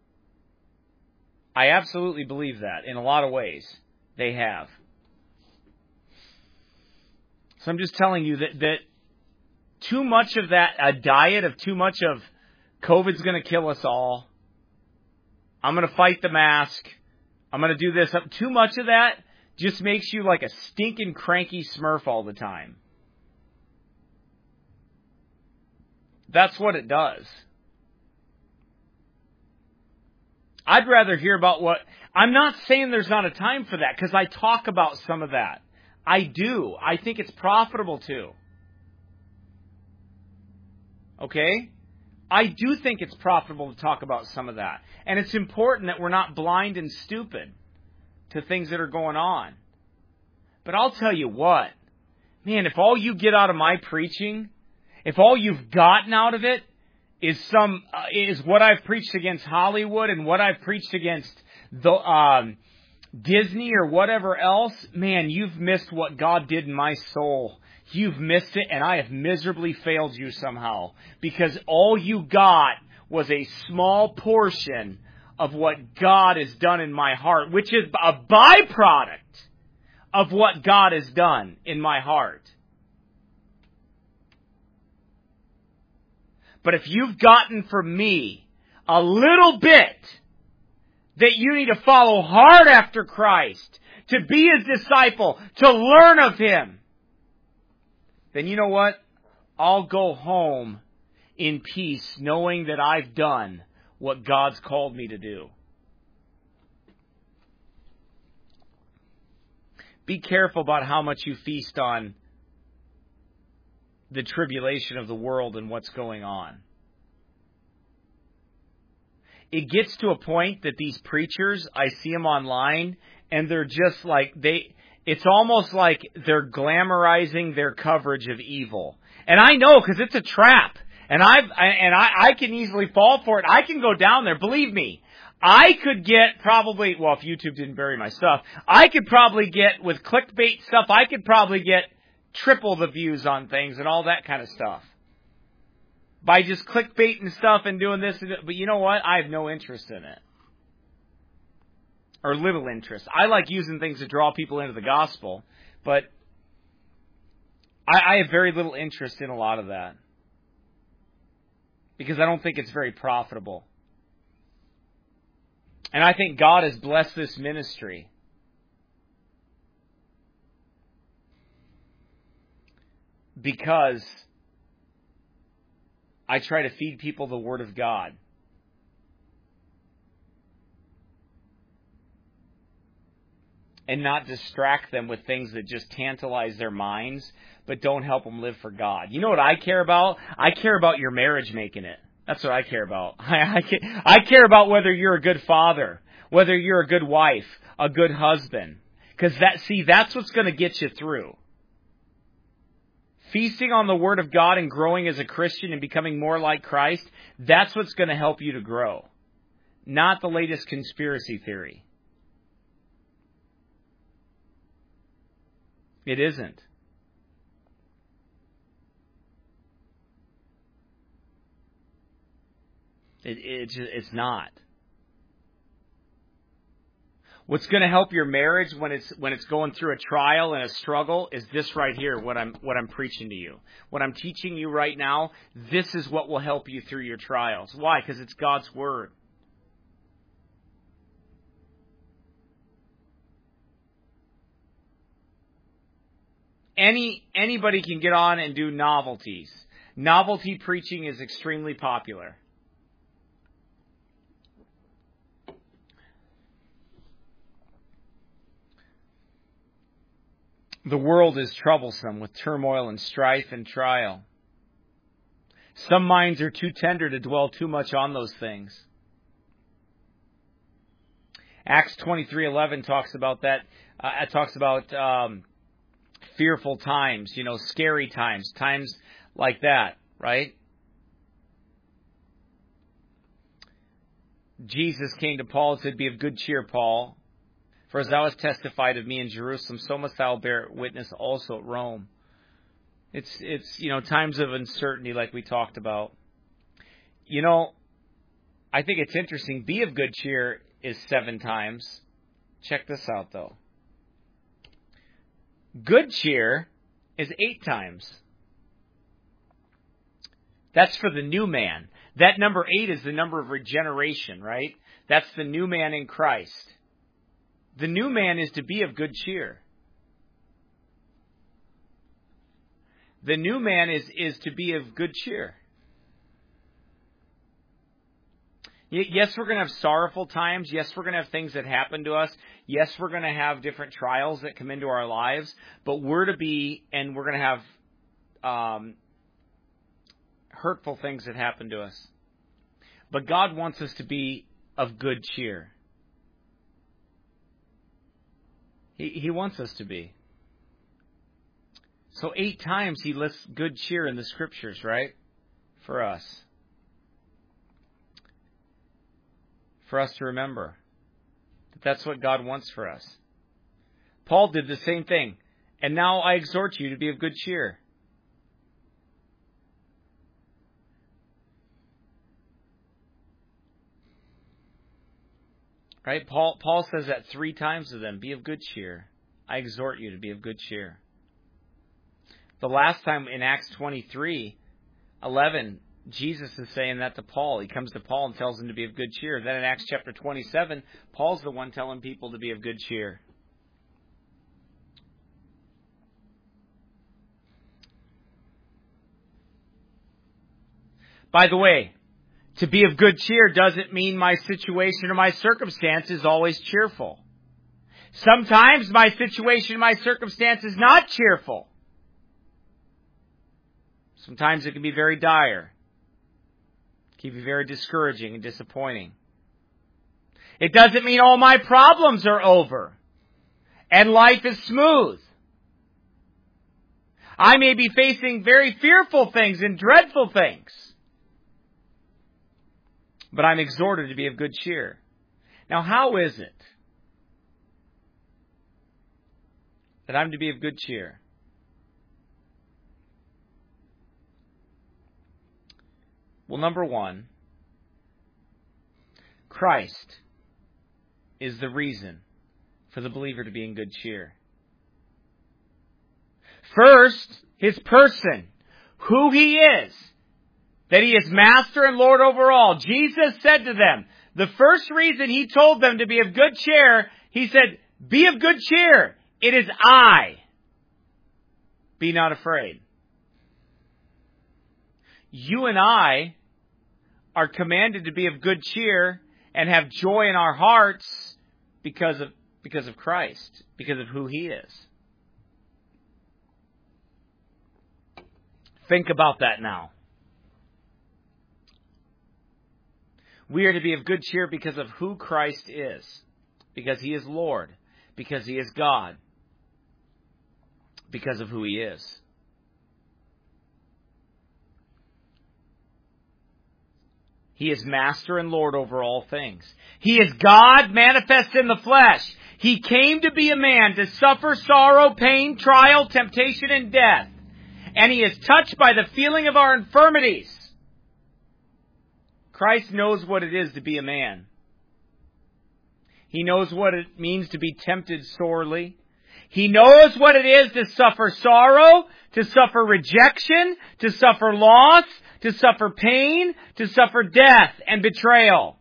I absolutely believe that in a lot of ways. They have. So I'm just telling you that too much of that, a diet of too much of COVID's going to kill us all. I'm going to fight the mask. I'm going to do this. Too much of that just makes you like a stinking cranky Smurf all the time. That's what it does. I'd rather hear about what... I'm not saying there's not a time for that, because I talk about some of that. I do. I think it's profitable too. Okay? I do think it's profitable to talk about some of that. And it's important that we're not blind and stupid to things that are going on. But I'll tell you what. Man, if all you get out of my preaching, if all you've gotten out of it is what I've preached against Hollywood and what I've preached against the Disney or whatever else, man, you've missed what God did in my soul. You've missed it, and I have miserably failed you somehow, because all you got was a small portion of what God has done in my heart, which is a byproduct of what God has done in my heart. But if you've gotten from me a little bit that you need to follow hard after Christ, to be His disciple, to learn of Him, then you know what? I'll go home in peace knowing that I've done what God's called me to do. Be careful about how much you feast on the tribulation of the world and what's going on. It gets to a point that these preachers, I see them online, and they're just like, it's almost like they're glamorizing their coverage of evil. And I know, because it's a trap. And I can easily fall for it. I can go down there. Believe me, I could get probably, well, if YouTube didn't bury my stuff, I could probably get, with clickbait stuff, I could probably get triple the views on things and all that kind of stuff. By just clickbaiting stuff and doing this. But you know what? I have no interest in it. Or little interest. I like using things to draw people into the gospel. But I have very little interest in a lot of that. Because I don't think it's very profitable. And I think God has blessed this ministry. Because I try to feed people the Word of God. and not distract them with things that just tantalize their minds, but don't help them live for God. You know what I care about? I care about your marriage making it. That's what I care about. I care about whether you're a good father, whether you're a good wife, a good husband. Because that's what's going to get you through. Feasting on the Word of God and growing as a Christian and becoming more like Christ, that's what's going to help you to grow. Not the latest conspiracy theory. It isn't. It's not. What's going to help your marriage when it's going through a trial and a struggle is this right here, what I'm preaching to you. What I'm teaching you right now, this is what will help you through your trials. Why? Because it's God's Word. Anybody can get on and do novelties. Novelty preaching is extremely popular. The world is troublesome with turmoil and strife and trial. Some minds are too tender to dwell too much on those things. Acts 23:11 talks about that. It talks about fearful times, scary times like that, right? Jesus came to Paul and said, "Be of good cheer, Paul. For as thou hast testified of me in Jerusalem, so must thou bear witness also at Rome." It's times of uncertainty like we talked about. I think it's interesting. Be of good cheer is 7 times. Check this out, though. Good cheer is 8 times. That's for the new man. That number 8 is the number of regeneration, right? That's the new man in Christ. The new man is to be of good cheer. The new man is to be of good cheer. Yes, we're going to have sorrowful times. Yes, we're going to have things that happen to us. Yes, we're going to have different trials that come into our lives. But we're to be, and we're going to have hurtful things that happen to us. But God wants us to be of good cheer. He wants us to be. So 8 times he lists good cheer in the Scriptures, right? For us. For us to remember that that's what God wants for us. Paul did the same thing. And now I exhort you to be of good cheer. Right? Paul says that 3 times to them. Be of good cheer. I exhort you to be of good cheer. The last time in Acts 23:11, Jesus is saying that to Paul. He comes to Paul and tells him to be of good cheer. Then in Acts chapter 27, Paul's the one telling people to be of good cheer. By the way, to be of good cheer doesn't mean my situation or my circumstance is always cheerful. Sometimes my situation, my circumstance is not cheerful. Sometimes it can be very dire. It can be very discouraging and disappointing. It doesn't mean all my problems are over and life is smooth. I may be facing very fearful things and dreadful things. But I'm exhorted to be of good cheer. Now, how is it that I'm to be of good cheer? Well, number 1, Christ is the reason for the believer to be in good cheer. First, his person, who he is. That he is master and Lord over all. Jesus said to them, the first reason he told them to be of good cheer, he said, be of good cheer. It is I. Be not afraid. You and I are commanded to be of good cheer and have joy in our hearts because of Because of Christ. Because of who He is. Think about that now. We are to be of good cheer because of who Christ is. Because He is Lord. Because He is God. Because of who He is. He is Master and Lord over all things. He is God manifest in the flesh. He came to be a man to suffer sorrow, pain, trial, temptation, and death. And He is touched by the feeling of our infirmities. Christ knows what it is to be a man. He knows what it means to be tempted sorely. He knows what it is to suffer sorrow, to suffer rejection, to suffer loss, to suffer pain, to suffer death and betrayal.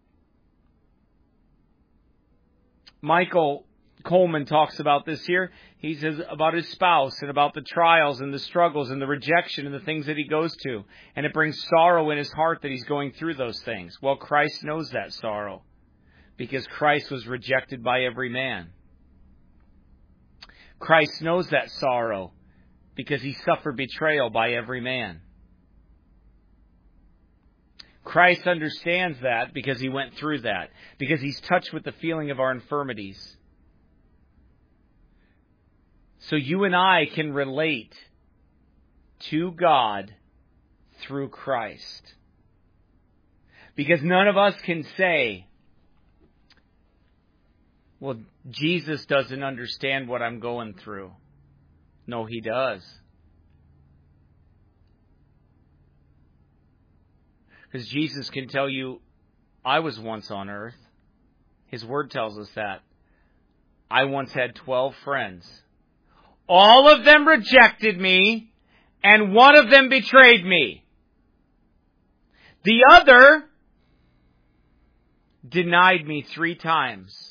Michael Coleman talks about this here. He says about his spouse and about the trials and the struggles and the rejection and the things that he goes to. And it brings sorrow in his heart that he's going through those things. Well, Christ knows that sorrow because Christ was rejected by every man. Christ knows that sorrow because He suffered betrayal by every man. Christ understands that because He went through that, because He's touched with the feeling of our infirmities. So you and I can relate to God through Christ. Because none of us can say, well, Jesus doesn't understand what I'm going through. No, He does. Because Jesus can tell you, I was once on earth. His Word tells us that. I once had 12 friends. All of them rejected me, and one of them betrayed me. The other denied me 3 times.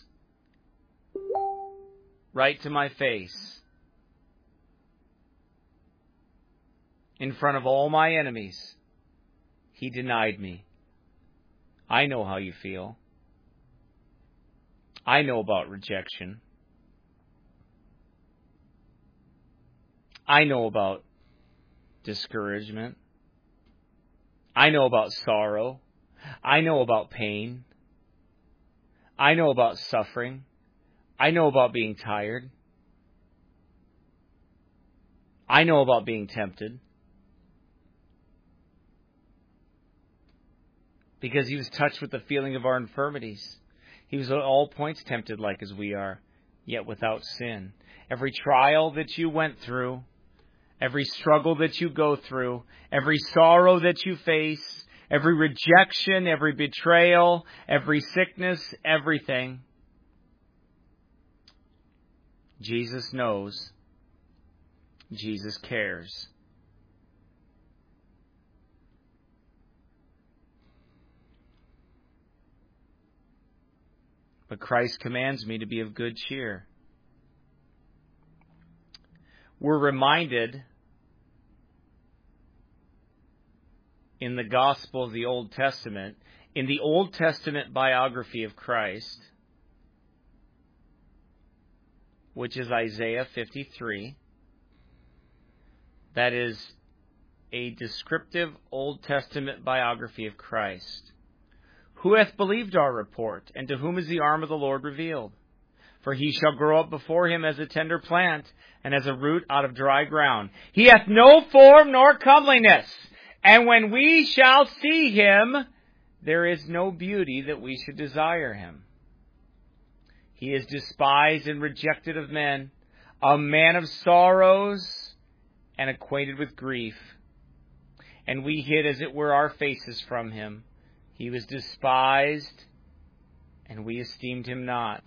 Right to my face. In front of all my enemies. He denied me. I know how you feel. I know about rejection. I know about discouragement. I know about sorrow. I know about pain. I know about suffering. I know about being tired. I know about being tempted. Because He was touched with the feeling of our infirmities. He was at all points tempted like as we are, yet without sin. Every trial that you went through, every struggle that you go through, every sorrow that you face, every rejection, every betrayal, every sickness, everything, Jesus knows. Jesus cares. But Christ commands me to be of good cheer. We're reminded in the Gospel of the Old Testament, in the Old Testament biography of Christ, which is Isaiah 53, that is a descriptive Old Testament biography of Christ. Who hath believed our report, and to whom is the arm of the Lord revealed? For He shall grow up before Him as a tender plant, and as a root out of dry ground. He hath no form nor comeliness, and when we shall see Him, there is no beauty that we should desire Him. He is despised and rejected of men, a man of sorrows, and acquainted with grief. And we hid, as it were, our faces from Him. He was despised, and we esteemed Him not.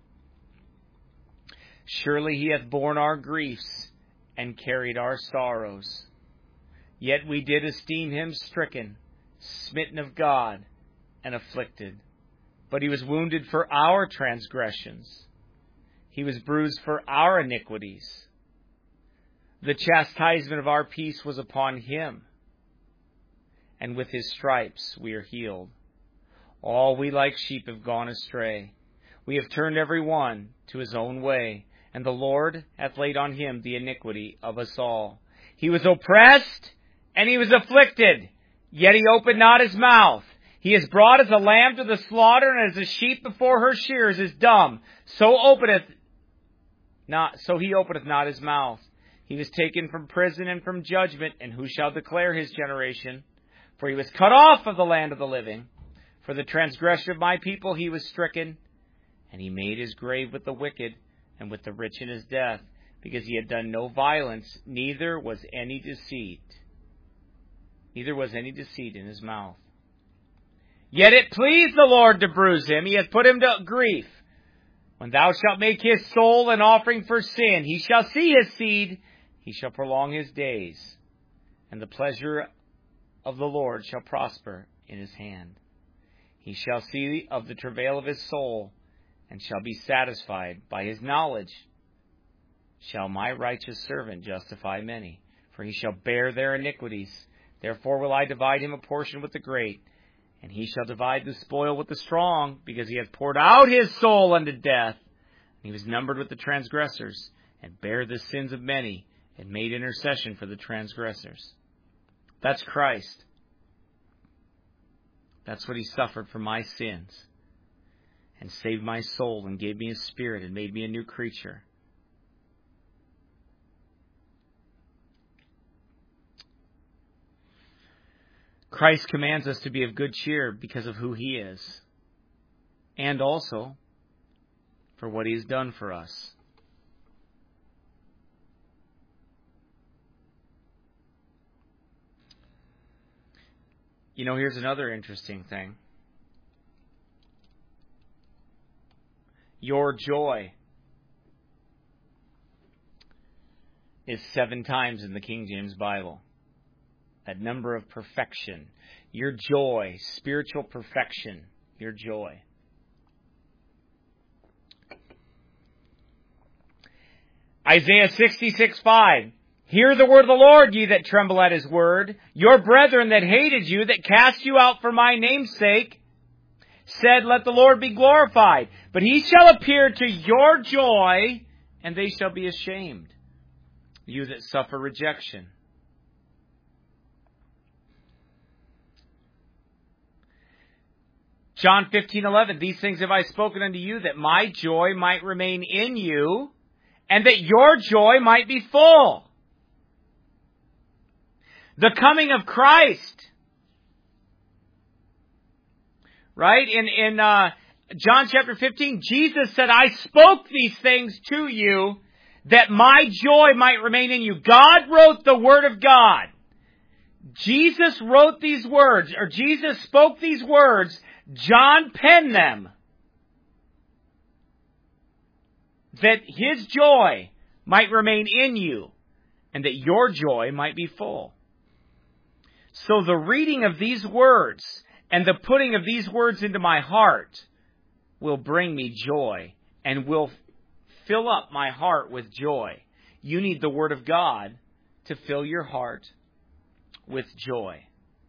Surely He hath borne our griefs, and carried our sorrows. Yet we did esteem Him stricken, smitten of God, and afflicted. But He was wounded for our transgressions. He was bruised for our iniquities. The chastisement of our peace was upon Him, and with His stripes we are healed. All we like sheep have gone astray. We have turned every one to his own way, and the Lord hath laid on him the iniquity of us all. He was oppressed, and he was afflicted, yet he opened not his mouth. He is brought as a lamb to the slaughter, and as a sheep before her shears is dumb. So he openeth not his mouth. He was taken from prison and from judgment, and who shall declare his generation? For he was cut off of the land of the living. For the transgression of my people he was stricken, and he made his grave with the wicked, and with the rich in his death, because he had done no violence, neither was any deceit. Neither was any deceit in his mouth. Yet it pleased the Lord to bruise him. He hath put him to grief. When thou shalt make his soul an offering for sin, he shall see his seed, he shall prolong his days, and the pleasure of the Lord shall prosper in his hand. He shall see of the travail of his soul, and shall be satisfied. By his knowledge shall my righteous servant justify many, for he shall bear their iniquities. Therefore will I divide him a portion with the great, and he shall divide the spoil with the strong, because he hath poured out his soul unto death. And he was numbered with the transgressors, and bare the sins of many, and made intercession for the transgressors. That's Christ. That's what he suffered for my sins, and saved my soul, and gave me his spirit, and made me a new creature. Christ commands us to be of good cheer because of who he is, and also for what he has done for us. You know, here's another interesting thing. Your joy is 7 times in the King James Bible. That number of perfection. Your joy, spiritual perfection, your joy. Isaiah 66:5. Hear the word of the Lord, ye that tremble at his word. Your brethren that hated you, that cast you out for my name's sake, said, let the Lord be glorified. But he shall appear to your joy, and they shall be ashamed, you that suffer rejection. John 15:11, these things have I spoken unto you, that my joy might remain in you, and that your joy might be full. The coming of Christ. Right? In John chapter 15, Jesus said, I spoke these things to you, that my joy might remain in you. God wrote the Word of God. Jesus wrote these words, or Jesus spoke these words. John penned them, that his joy might remain in you, and that your joy might be full. So the reading of these words and the putting of these words into my heart will bring me joy and will fill up my heart with joy. You need the Word of God to fill your heart with joy.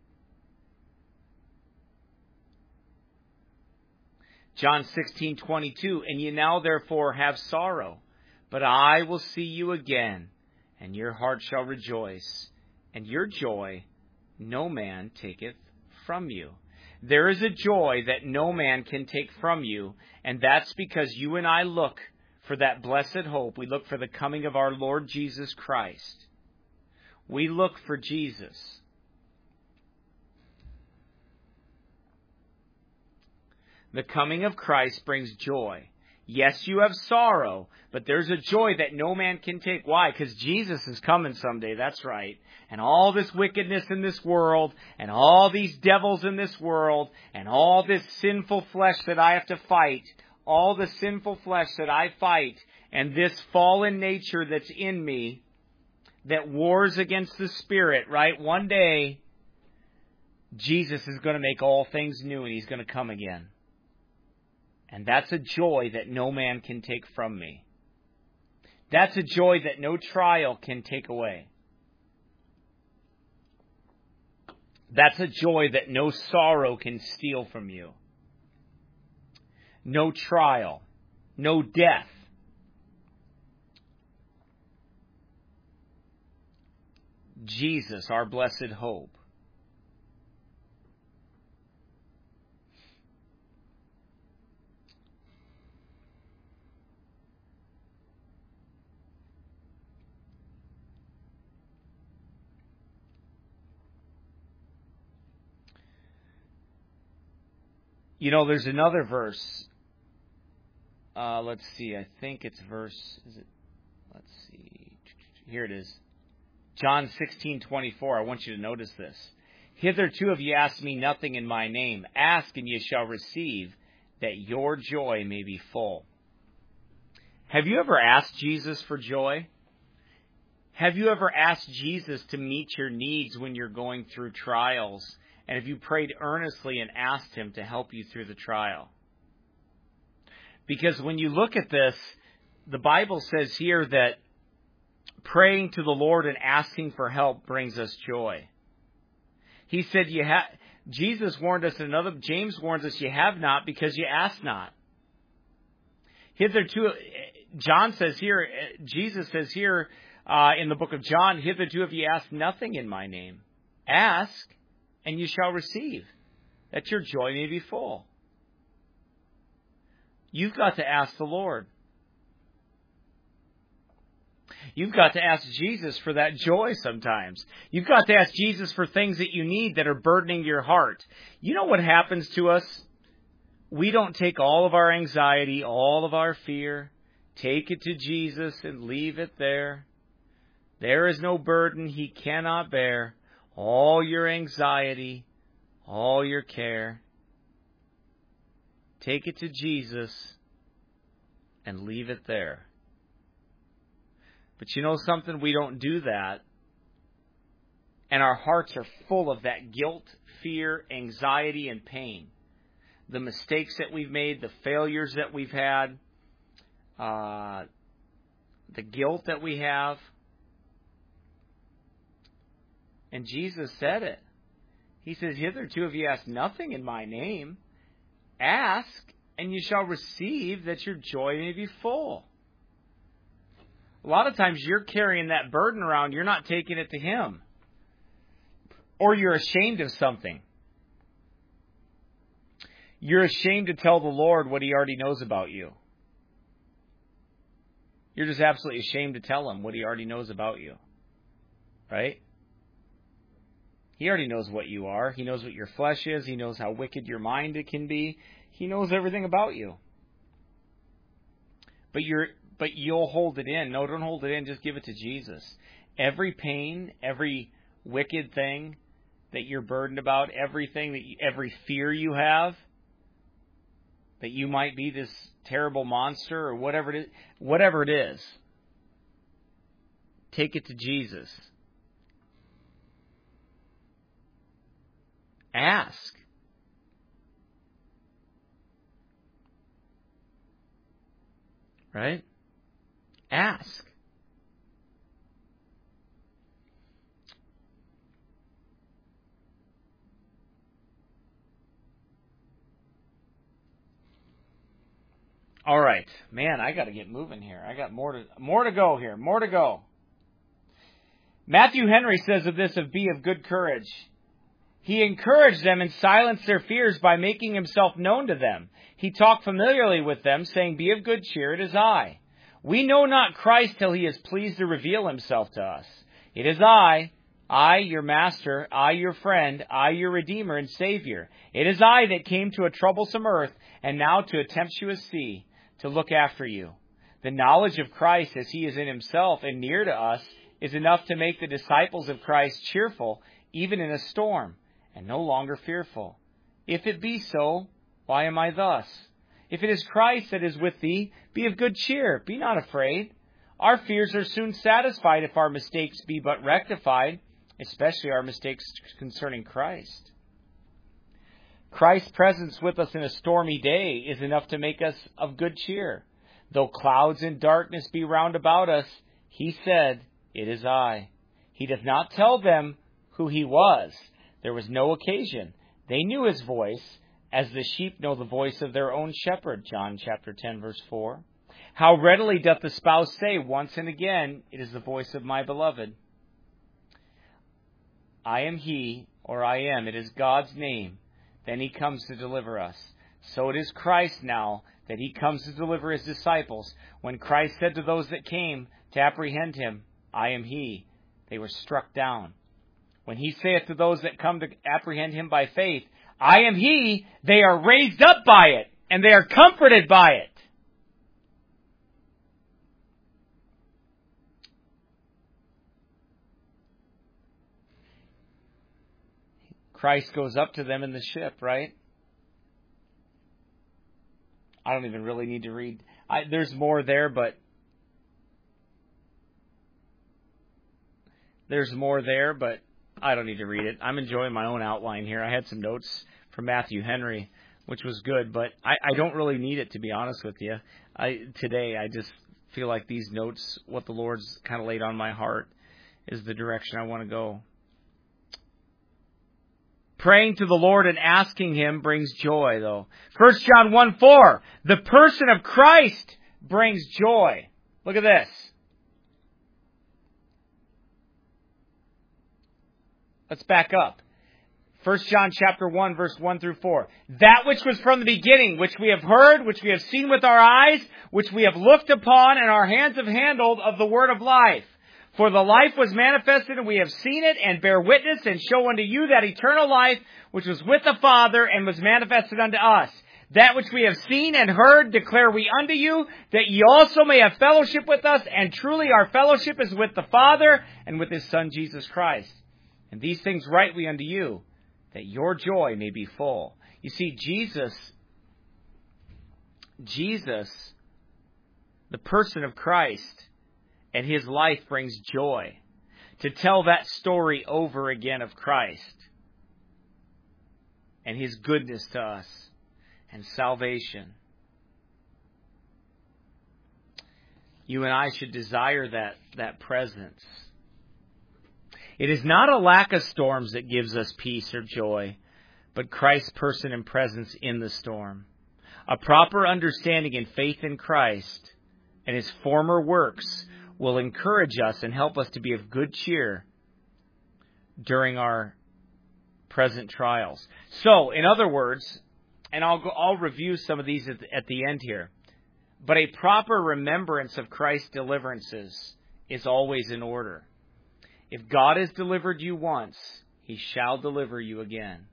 John 16:22, and ye now therefore have sorrow, but I will see you again, and your heart shall rejoice, and your joy no man taketh from you. There is a joy that no man can take from you, and that's because you and I look for that blessed hope. We look for the coming of our Lord Jesus Christ. We look for Jesus. The coming of Christ brings joy. Yes, you have sorrow, but there's a joy that no man can take. Why? Because Jesus is coming someday, that's right. And all this wickedness in this world, and all these devils in this world, and all this sinful flesh that I have to fight, all the sinful flesh that I fight, and this fallen nature that's in me, that wars against the Spirit, right? One day, Jesus is going to make all things new, and he's going to come again. And that's a joy that no man can take from me. That's a joy that no trial can take away. That's a joy that no sorrow can steal from you. No trial. no death. Jesus, our blessed hope. You know, there's another verse. Let's see. I think it's verse. Let's see. Here it is. John 16:24. I want you to notice this. Hitherto have ye asked me nothing in my name. Ask and ye shall receive, that your joy may be full. Have you ever asked Jesus for joy? Have you ever asked Jesus to meet your needs when you're going through trials? And have you prayed earnestly and asked Him to help you through the trial? Because when you look at this, the Bible says here that praying to the Lord and asking for help brings us joy. He said, Jesus warned us, James warns us, you have not because you ask not. Hitherto, John says here, Jesus says here in the book of John, hitherto have ye asked nothing in my name. Ask, and you shall receive, that your joy may be full. You've got to ask the Lord. You've got to ask Jesus for that joy sometimes. You've got to ask Jesus for things that you need that are burdening your heart. You know what happens to us? We don't take all of our anxiety, all of our fear, take it to Jesus and leave it there. There is no burden He cannot bear. All your anxiety, all your care, take it to Jesus and leave it there. But you know something? We don't do that. And our hearts are full of that guilt, fear, anxiety, and pain. The mistakes that we've made, the failures that we've had, the guilt that we have. And Jesus said it. He says, hitherto have ye asked nothing in my name. Ask, and you shall receive, that your joy may be full. A lot of times you're carrying that burden around. You're not taking it to Him. Or you're ashamed of something. You're ashamed to tell the Lord what He already knows about you. You're just absolutely ashamed to tell Him what He already knows about you. Right? He already knows what you are. He knows what your flesh is. He knows how wicked your mind it can be. He knows everything about you. But you'll hold it in. No, don't hold it in. Just give it to Jesus. Every pain, every wicked thing that you're burdened about, every fear you have, that you might be this terrible monster or whatever it is, take it to Jesus. Ask. Right? Ask. All right. Man, I got to get moving here. I got more to go here. More to go. Matthew Henry says of this, be of good courage. He encouraged them and silenced their fears by making Himself known to them. He talked familiarly with them, saying, be of good cheer, it is I. We know not Christ till He is pleased to reveal Himself to us. It is I, your Master, I, your friend, I, your Redeemer and Savior. It is I that came to a troublesome earth, and now to a tempestuous sea, to look after you. The knowledge of Christ as He is in Himself and near to us is enough to make the disciples of Christ cheerful, even in a storm, and no longer fearful. If it be so, why am I thus? If it is Christ that is with thee, be of good cheer, be not afraid. Our fears are soon satisfied if our mistakes be but rectified, especially our mistakes concerning Christ. Christ's presence with us in a stormy day is enough to make us of good cheer. Though clouds and darkness be round about us, He said, it is I. He does not tell them who He was. There was no occasion. They knew His voice, as the sheep know the voice of their own shepherd, John chapter 10, verse 4. How readily doth the spouse say once and again, it is the voice of my beloved. I am he, or I am, it is God's name. Then he comes to deliver us. So it is Christ now that he comes to deliver his disciples. When Christ said to those that came to apprehend him, I am he, they were struck down. When he saith to those that come to apprehend him by faith, I am he, they are raised up by it, and they are comforted by it. Christ goes up to them in the ship, right? I don't even really need to read. There's more there, but I don't need to read it. I'm enjoying my own outline here. I had some notes from Matthew Henry, which was good, but I don't really need it, to be honest with you. Today, I just feel like these notes, what the Lord's kind of laid on my heart, is the direction I want to go. Praying to the Lord and asking him brings joy, though. 1 John 1:4, the person of Christ brings joy. Look at this. Let's back up. 1 John chapter 1, verse 1 through 4. That which was from the beginning, which we have heard, which we have seen with our eyes, which we have looked upon, and our hands have handled of the word of life. For the life was manifested, and we have seen it, and bear witness, and show unto you that eternal life, which was with the Father, and was manifested unto us. That which we have seen and heard declare we unto you, that ye also may have fellowship with us, and truly our fellowship is with the Father, and with his Son Jesus Christ. And these things write we unto you, that your joy may be full. You see, Jesus, the person of Christ, and his life brings joy. To tell that story over again of Christ and his goodness to us and salvation. You and I should desire that presence. It is not a lack of storms that gives us peace or joy, but Christ's person and presence in the storm. A proper understanding and faith in Christ and his former works will encourage us and help us to be of good cheer during our present trials. So, in other words, and I'll review some of these at the end here, but a proper remembrance of Christ's deliverances is always in order. If God has delivered you once, he shall deliver you again.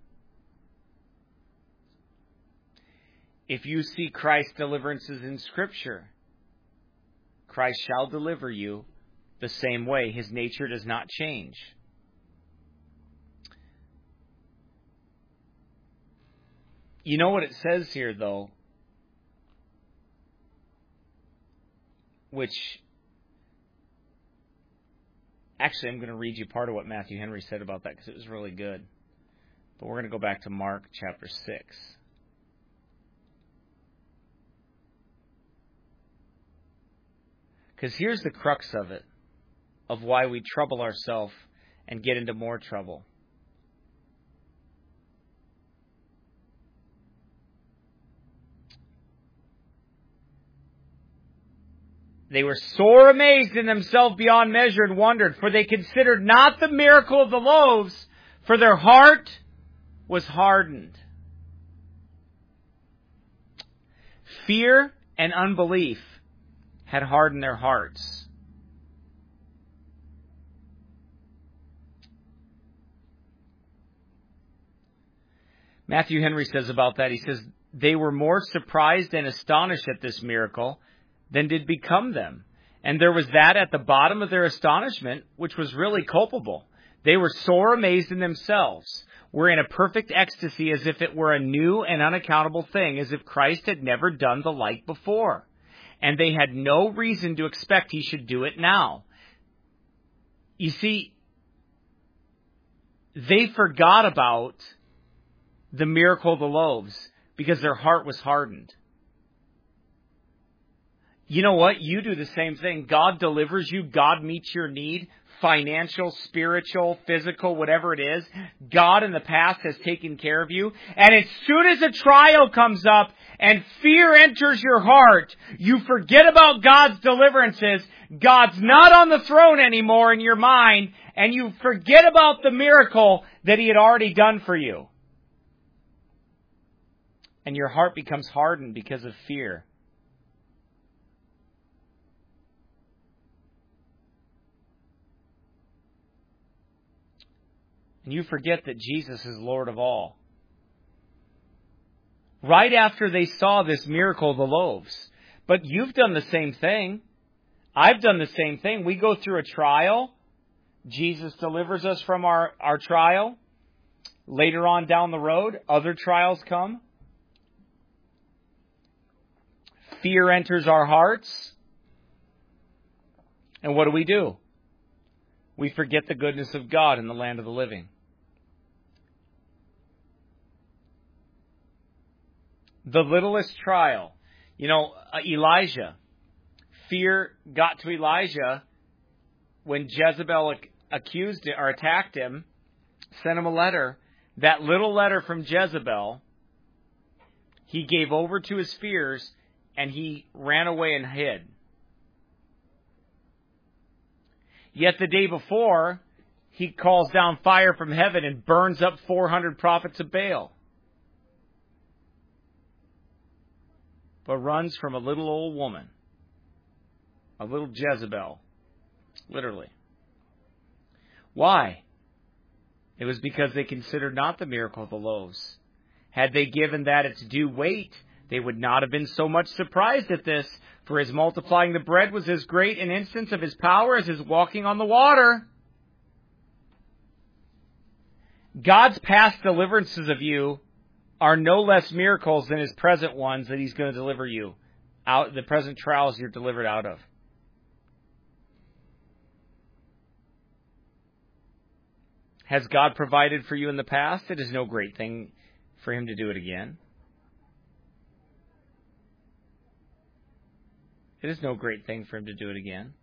If you see Christ's deliverances in Scripture, Christ shall deliver you the same way. His nature does not change. You know what it says here, though, which, actually, I'm going to read you part of what Matthew Henry said about that because it was really good. But we're going to go back to Mark chapter 6. Because here's the crux of it, of why we trouble ourselves and get into more trouble. They were sore amazed in themselves beyond measure and wondered, for they considered not the miracle of the loaves, for their heart was hardened. Fear and unbelief had hardened their hearts. Matthew Henry says about that, he says, they were more surprised and astonished at this miracle than did become them. And there was that at the bottom of their astonishment, which was really culpable. They were sore amazed in themselves, were in a perfect ecstasy as if it were a new and unaccountable thing, as if Christ had never done the like before. And they had no reason to expect he should do it now. You see, they forgot about the miracle of the loaves because their heart was hardened. You know what? You do the same thing. God delivers you. God meets your need. Financial, spiritual, physical, whatever it is. God in the past has taken care of you. And as soon as a trial comes up and fear enters your heart, you forget about God's deliverances. God's not on the throne anymore in your mind, and you forget about the miracle that He had already done for you. And your heart becomes hardened because of fear. And you forget that Jesus is Lord of all. Right after they saw this miracle of the loaves. But you've done the same thing. I've done the same thing. We go through a trial. Jesus delivers us from our trial. Later on down the road, other trials come. Fear enters our hearts. And what do? We forget the goodness of God in the land of the living. The littlest trial. You know, Elijah. Fear got to Elijah when Jezebel accused him or attacked him, sent him a letter. That little letter from Jezebel, he gave over to his fears and he ran away and hid. Yet the day before, he calls down fire from heaven and burns up 400 prophets of Baal. But runs from a little old woman. A little Jezebel. Literally. Why? It was because they considered not the miracle of the loaves. Had they given that its due weight, they would not have been so much surprised at this. For His multiplying the bread was as great an instance of His power as His walking on the water. God's past deliverances of you are no less miracles than His present ones that He's going to deliver you out, the present trials you're delivered out of. Has God provided for you in the past? It is no great thing for Him to do it again. It is no great thing for Him to do it again.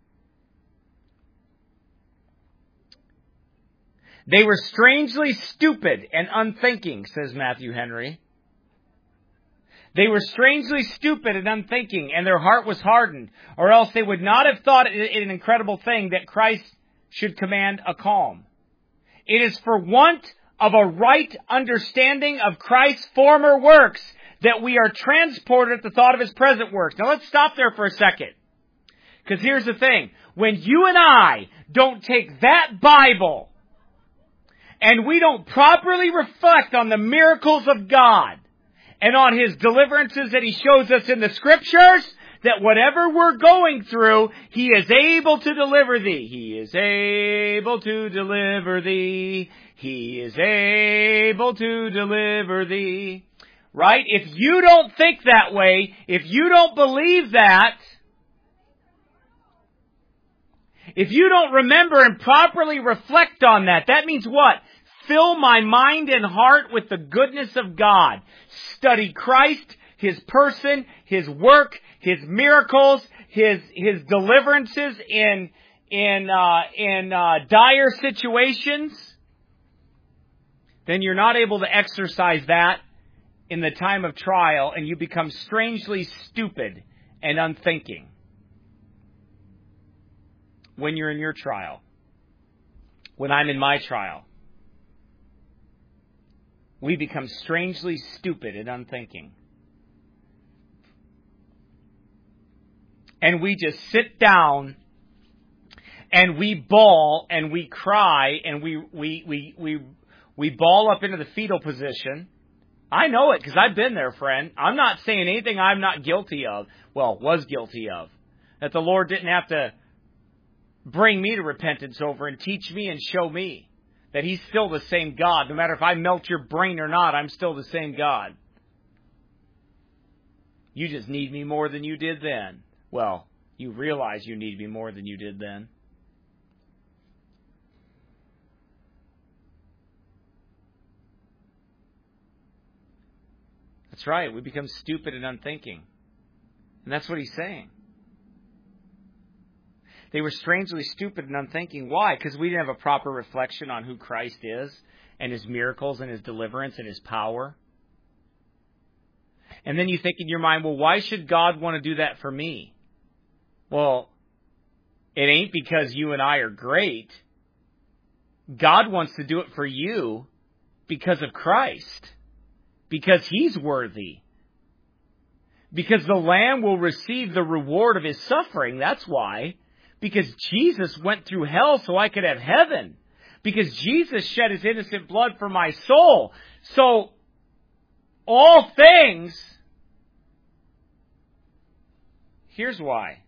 They were strangely stupid and unthinking, says Matthew Henry. They were strangely stupid and unthinking, and their heart was hardened, or else they would not have thought it an incredible thing that Christ should command a calm. It is for want of a right understanding of Christ's former works that we are transported at the thought of His present works. Now let's stop there for a second. Because here's the thing. When you and I don't take that Bible and we don't properly reflect on the miracles of God and on His deliverances that He shows us in the Scriptures, that whatever we're going through, He is able to deliver thee. He is able to deliver thee. He is able to deliver thee. Right? If you don't think that way, if you don't believe that, if you don't remember and properly reflect on that, that means what? Fill my mind and heart with the goodness of God. Study Christ, His person, His work, His miracles, His deliverances in dire situations. Then you're not able to exercise that in the time of trial, and you become strangely stupid and unthinking when you're in your trial, when I'm in my trial. We become strangely stupid and unthinking. And we just sit down and we bawl and we cry and we ball up into the fetal position. I know it because I've been there, friend. I'm not saying anything I'm not guilty of. Well, was guilty of. That the Lord didn't have to bring me to repentance over and teach me and show me that He's still the same God. No matter if I melt your brain or not, I'm still the same God. You just need me more than you did then. Well, you realize you need me more than you did then. That's right. We become stupid and unthinking. And that's what He's saying. They were strangely stupid and unthinking. Why? Because we didn't have a proper reflection on who Christ is and His miracles and His deliverance and His power. And then you think in your mind, well, why should God want to do that for me? Well, it ain't because you and I are great. God wants to do it for you because of Christ. Because He's worthy. Because the Lamb will receive the reward of His suffering. That's why. Because Jesus went through hell so I could have heaven. Because Jesus shed His innocent blood for my soul. So, all things, here's why.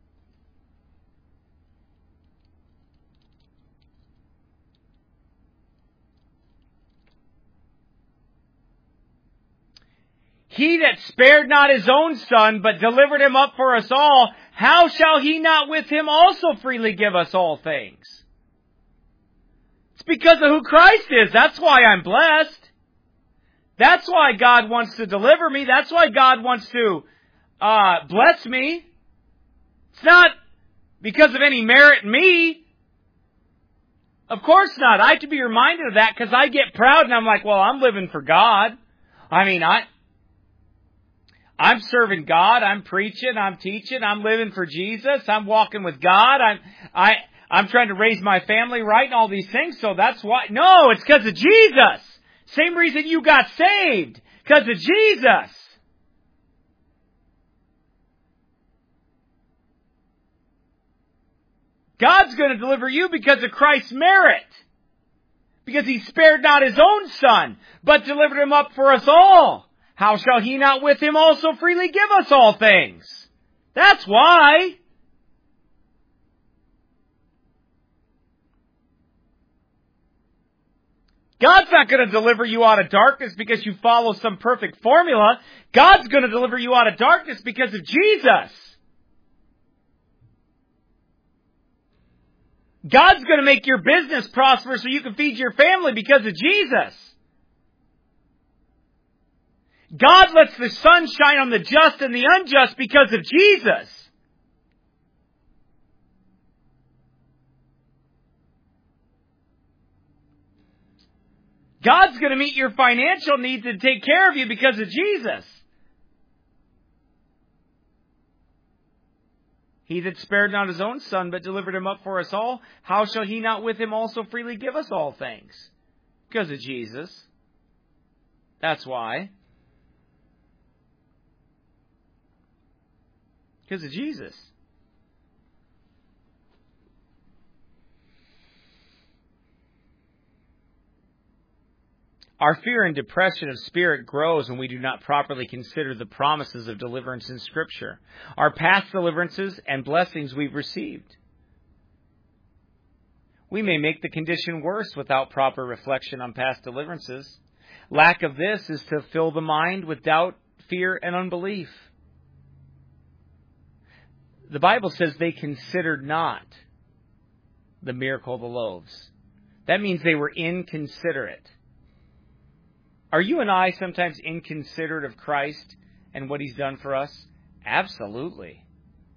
He that spared not His own Son, but delivered Him up for us all, how shall He not with Him also freely give us all things? It's because of who Christ is. That's why I'm blessed. That's why God wants to deliver me. That's why God wants to bless me. It's not because of any merit in me. Of course not. I have to be reminded of that because I get proud and I'm like, well, I'm living for God. I mean, I'm serving God. I'm preaching. I'm teaching. I'm living for Jesus. I'm walking with God. I'm trying to raise my family right and all these things. So that's why. No, it's because of Jesus. Same reason you got saved. Because of Jesus. God's going to deliver you because of Christ's merit. Because He spared not His own Son, but delivered Him up for us all. How shall He not with Him also freely give us all things? That's why. God's not going to deliver you out of darkness because you follow some perfect formula. God's going to deliver you out of darkness because of Jesus. God's going to make your business prosper so you can feed your family because of Jesus. God lets the sun shine on the just and the unjust because of Jesus. God's going to meet your financial needs and take care of you because of Jesus. He that spared not His own Son, but delivered Him up for us all, how shall He not with Him also freely give us all things? Because of Jesus. That's why. Because of Jesus. Our fear and depression of spirit grows when we do not properly consider the promises of deliverance in Scripture, our past deliverances and blessings we've received. We may make the condition worse without proper reflection on past deliverances. Lack of this is to fill the mind with doubt, fear, and unbelief. The Bible says they considered not the miracle of the loaves. That means they were inconsiderate. Are you and I sometimes inconsiderate of Christ and what He's done for us? Absolutely.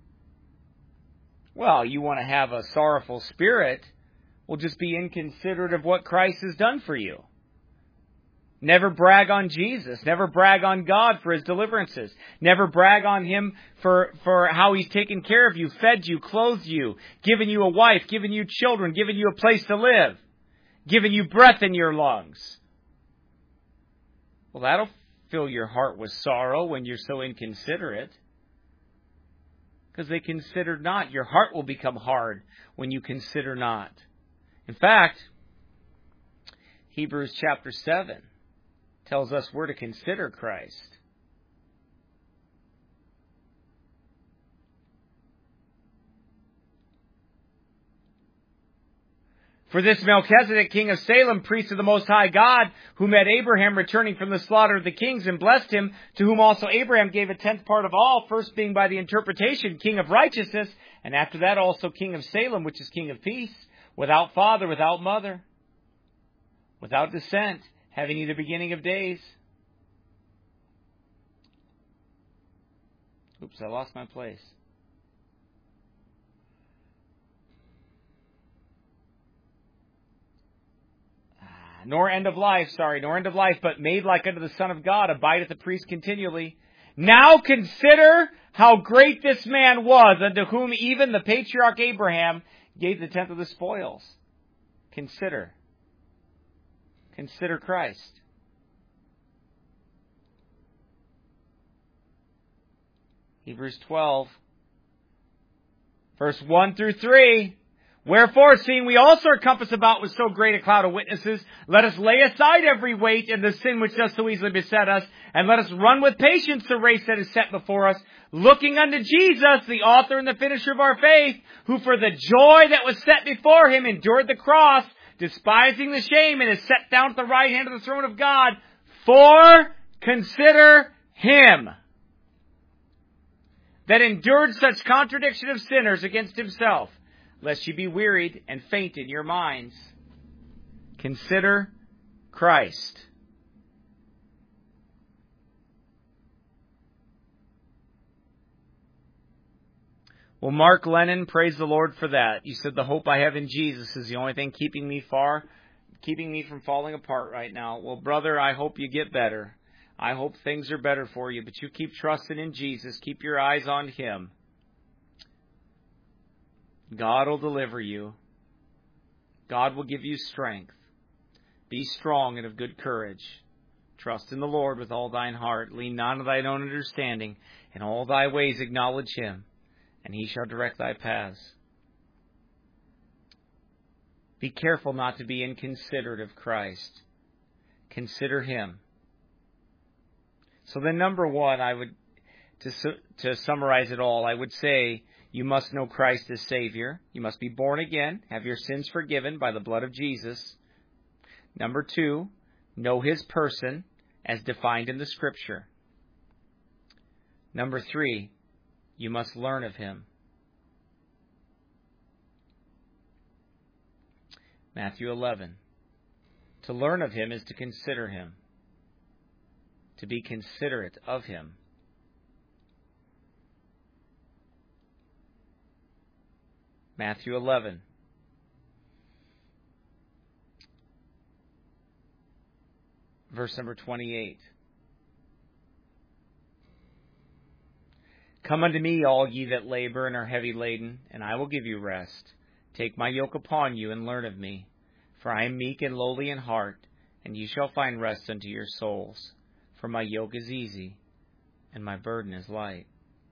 Well, you want to have a sorrowful spirit, well, just be inconsiderate of what Christ has done for you. Never brag on Jesus. Never brag on God for His deliverances. Never brag on Him for how He's taken care of you, fed you, clothed you, given you a wife, given you children, given you a place to live, given you breath in your lungs. Well, that'll fill your heart with sorrow when you're so inconsiderate. Because they considered not. Your heart will become hard when you consider not. In fact, Hebrews chapter 7 tells us we're to consider Christ. For this Melchizedek, king of Salem, priest of the Most High God, who met Abraham returning from the slaughter of the kings and blessed him, to whom also Abraham gave a tenth part of all, first being by the interpretation king of righteousness, and after that also king of Salem, which is king of peace, without father, without mother, without descent, having neither beginning of days. Oops, I lost my place. nor end of life, but made like unto the Son of God, abideth the priest continually. Now consider how great this man was, unto whom even the patriarch Abraham gave the tenth of the spoils. Consider Christ. Hebrews 12, verse 1 through 3. Wherefore, seeing we also are compassed about with so great a cloud of witnesses, let us lay aside every weight and the sin which does so easily beset us, and let us run with patience the race that is set before us, looking unto Jesus, the author and the finisher of our faith, who for the joy that was set before him endured the cross, despising the shame, and is set down at the right hand of the throne of God. For consider him that endured such contradiction of sinners against himself, lest ye be wearied and faint in your minds. Consider Christ. Well, Mark Lennon, praise the Lord for that. You said the hope I have in Jesus is the only thing keeping me from falling apart right now. Well, brother, I hope you get better. I hope things are better for you, but you keep trusting in Jesus. Keep your eyes on him. God will deliver you. God will give you strength. Be strong and of good courage. Trust in the Lord with all thine heart. Lean not on thine own understanding. In all thy ways acknowledge him, and he shall direct thy paths. Be careful not to be inconsiderate of Christ. Consider him. So then, number one, to summarize it all, I would say, you must know Christ as Savior. You must be born again, have your sins forgiven by the blood of Jesus. Number two, know his person as defined in the Scripture. Number three, you must learn of him. Matthew 11. To learn of him is to consider him, to be considerate of him. Matthew 11. Verse number 28. Come unto me, all ye that labor and are heavy laden, and I will give you rest. Take my yoke upon you, and learn of me. For I am meek and lowly in heart, and ye shall find rest unto your souls. For my yoke is easy, and my burden is light.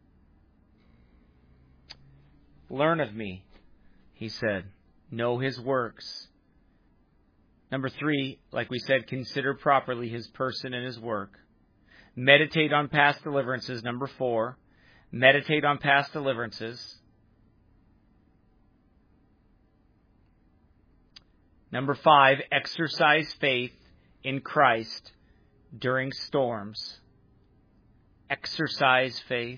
Learn of me, he said. Know his works. Number three, like we said, consider properly his person and his work. Meditate on past deliverances. Number four, meditate on past deliverances. Number five, exercise faith in Christ during storms. Exercise faith.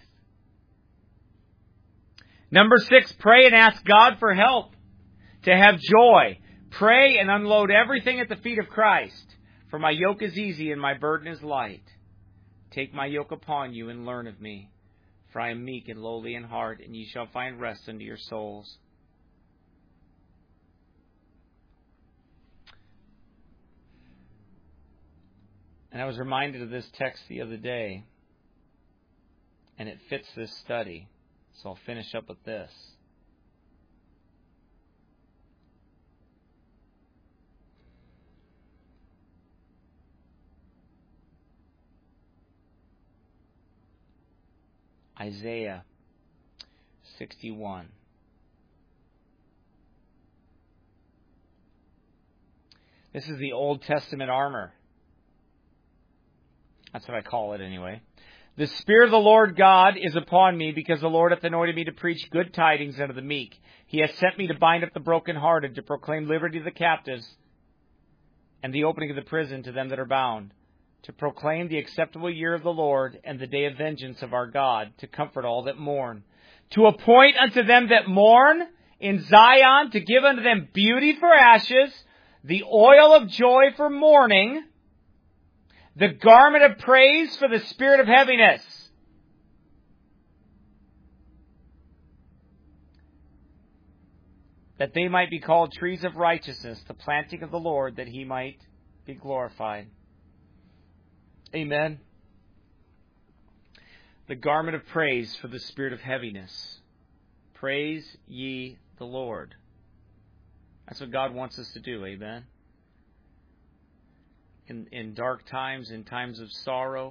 Number six, pray and ask God for help to have joy. Pray and unload everything at the feet of Christ. For my yoke is easy and my burden is light. Take my yoke upon you and learn of me. For I am meek and lowly in heart, and ye shall find rest unto your souls. And I was reminded of this text the other day, and it fits this study. So I'll finish up with this. Isaiah 61. This is the Old Testament armor. That's what I call it anyway. The Spirit of the Lord God is upon me, because the Lord hath anointed me to preach good tidings unto the meek. He hath sent me to bind up the brokenhearted, to proclaim liberty to the captives, and the opening of the prison to them that are bound, to proclaim the acceptable year of the Lord, and the day of vengeance of our God, to comfort all that mourn, to appoint unto them that mourn in Zion, to give unto them beauty for ashes, the oil of joy for mourning, the garment of praise for the spirit of heaviness. That they might be called trees of righteousness, the planting of the Lord, that he might be glorified. Amen. The garment of praise for the spirit of heaviness. Praise ye the Lord. That's what God wants us to do. Amen. In dark times, in times of sorrow,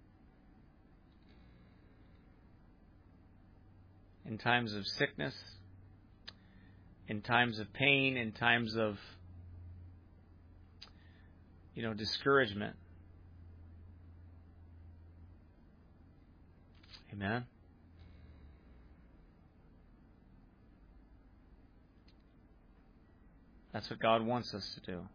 in times of sickness, in times of pain, in times of discouragement. Amen. That's what God wants us to do.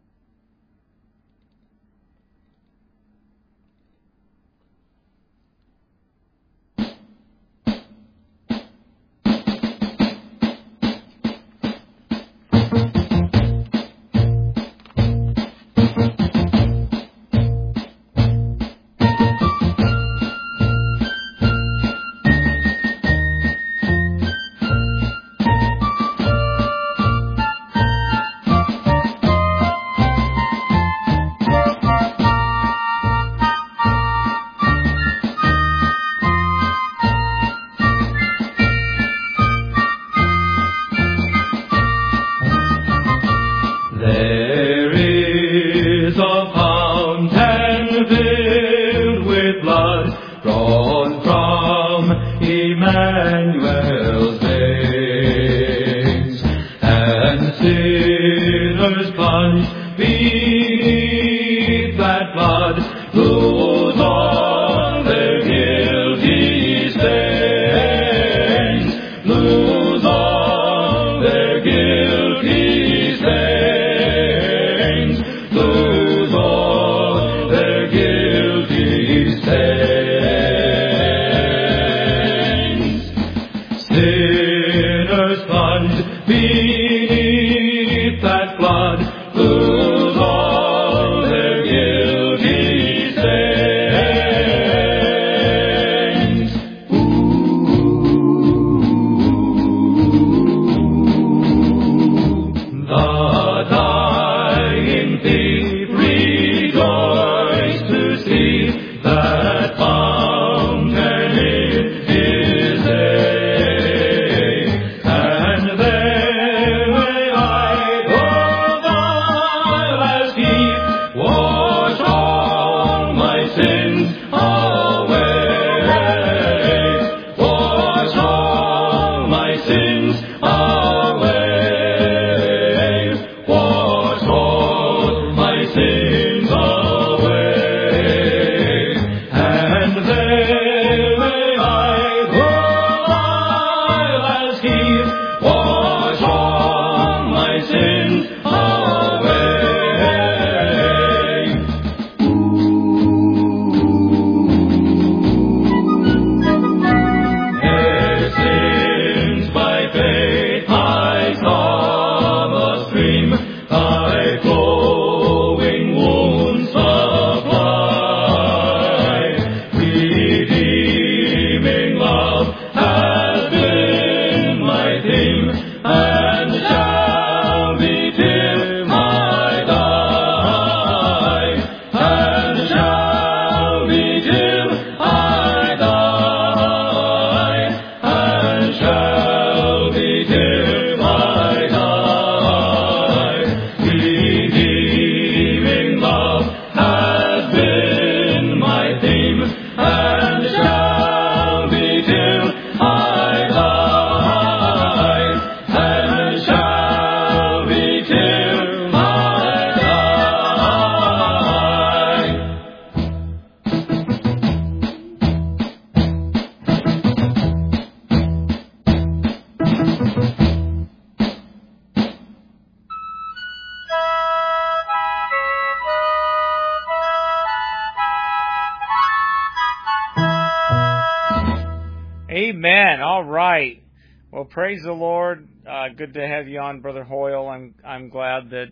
Amen. All right. Well, praise the Lord. Good to have you on, Brother Hoyle. I'm glad that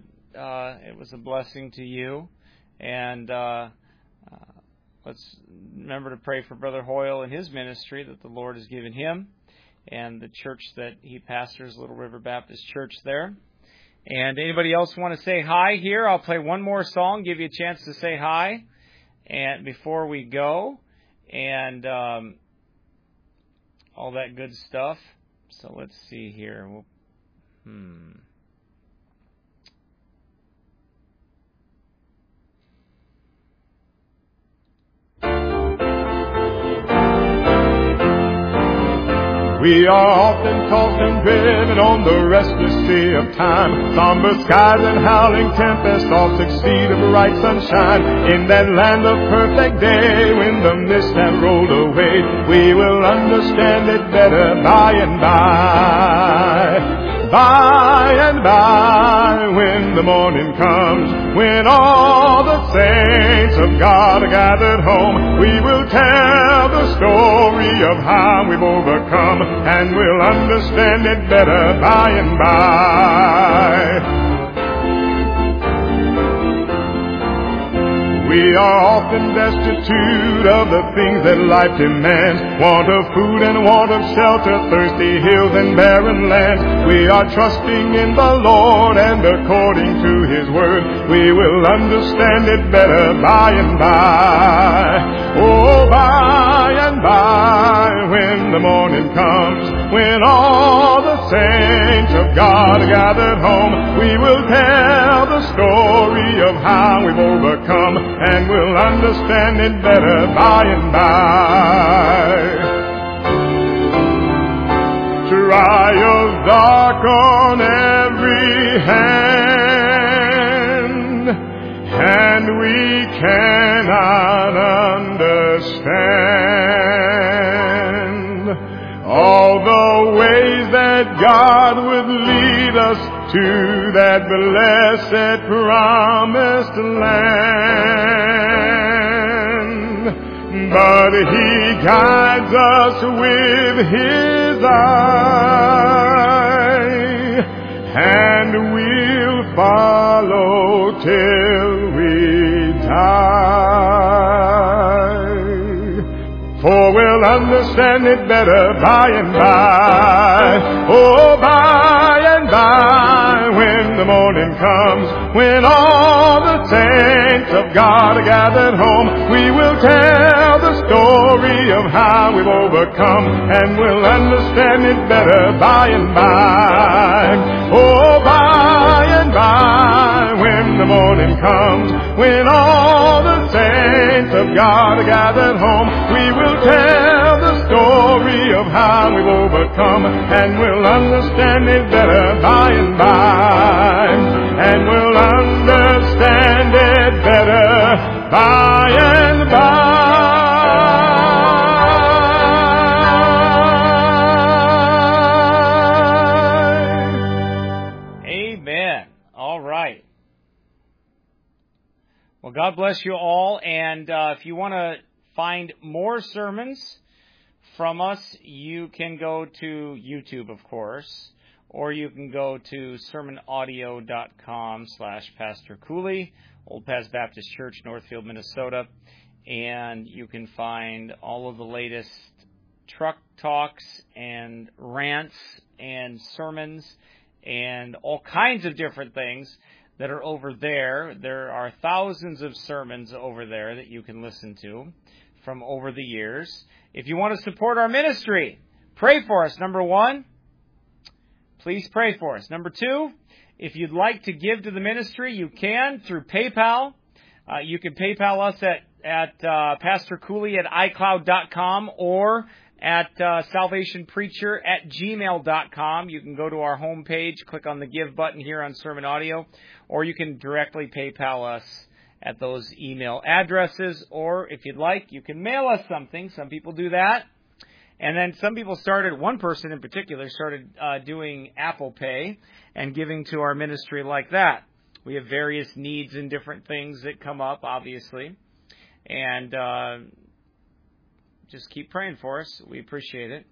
it was a blessing to you. And let's remember to pray for Brother Hoyle and his ministry that the Lord has given him and the church that he pastors, Little River Baptist Church there. And anybody else want to say hi here? I'll play one more song, give you a chance to say hi, and before we go, and all that good stuff. So let's see here. We are often tossed and driven on the restless sea of time. Somber skies and howling tempests all succeed of bright sunshine. In that land of perfect day, when the mist has rolled away, we will understand it better by and by. By and by, when the morning comes, when all the saints of God are gathered home, we will tell the story of how we've overcome, and we'll understand it better by and by. We are often destitute of the things that life demands, want of food and want of shelter, thirsty hills and barren lands. We are trusting in the Lord, and according to His word, we will understand it better by and by. Oh, by and by, when the morning comes, when all the saints of God are gathered home, we will tell the story of how we've overcome, and we'll understand it better by and by. Trials darken every hand, and we cannot understand all the ways that God would lead us to that blessed promised land. But He guides us with His eye, and we'll follow till we die. For we'll understand it better by and by. Oh, by and by, when the morning comes, when all the saints of God are gathered home, we will tell the story of how we've overcome, and we'll understand it better by and by. Oh, by and by, when the morning comes, when all the saints of God are gathered home, we will tell the story of how we've overcome, and we'll understand it better by and by. And we'll understand it better by and by. Amen. All right. Well, God bless you all, and if you want to find more sermons from us, you can go to YouTube, of course, or you can go to sermonaudio.com/Pastor Cooley, Old Paths Baptist Church, Northfield, Minnesota, and you can find all of the latest truck talks and rants and sermons and all kinds of different things that are over there. There are thousands of sermons over there that you can listen to from over the years. If you want to support our ministry, pray for us. Number one, please pray for us. Number two, if you'd like to give to the ministry, you can through PayPal. You can PayPal us at pastorcooley@icloud.com or at salvationpreacher@gmail.com. You can go to our homepage, click on the Give button here on Sermon Audio, or you can directly PayPal us at those email addresses, or if you'd like, you can mail us something. Some people do that. And then some people one person in particular started doing Apple Pay and giving to our ministry like that. We have various needs and different things that come up, obviously. And just keep praying for us. We appreciate it.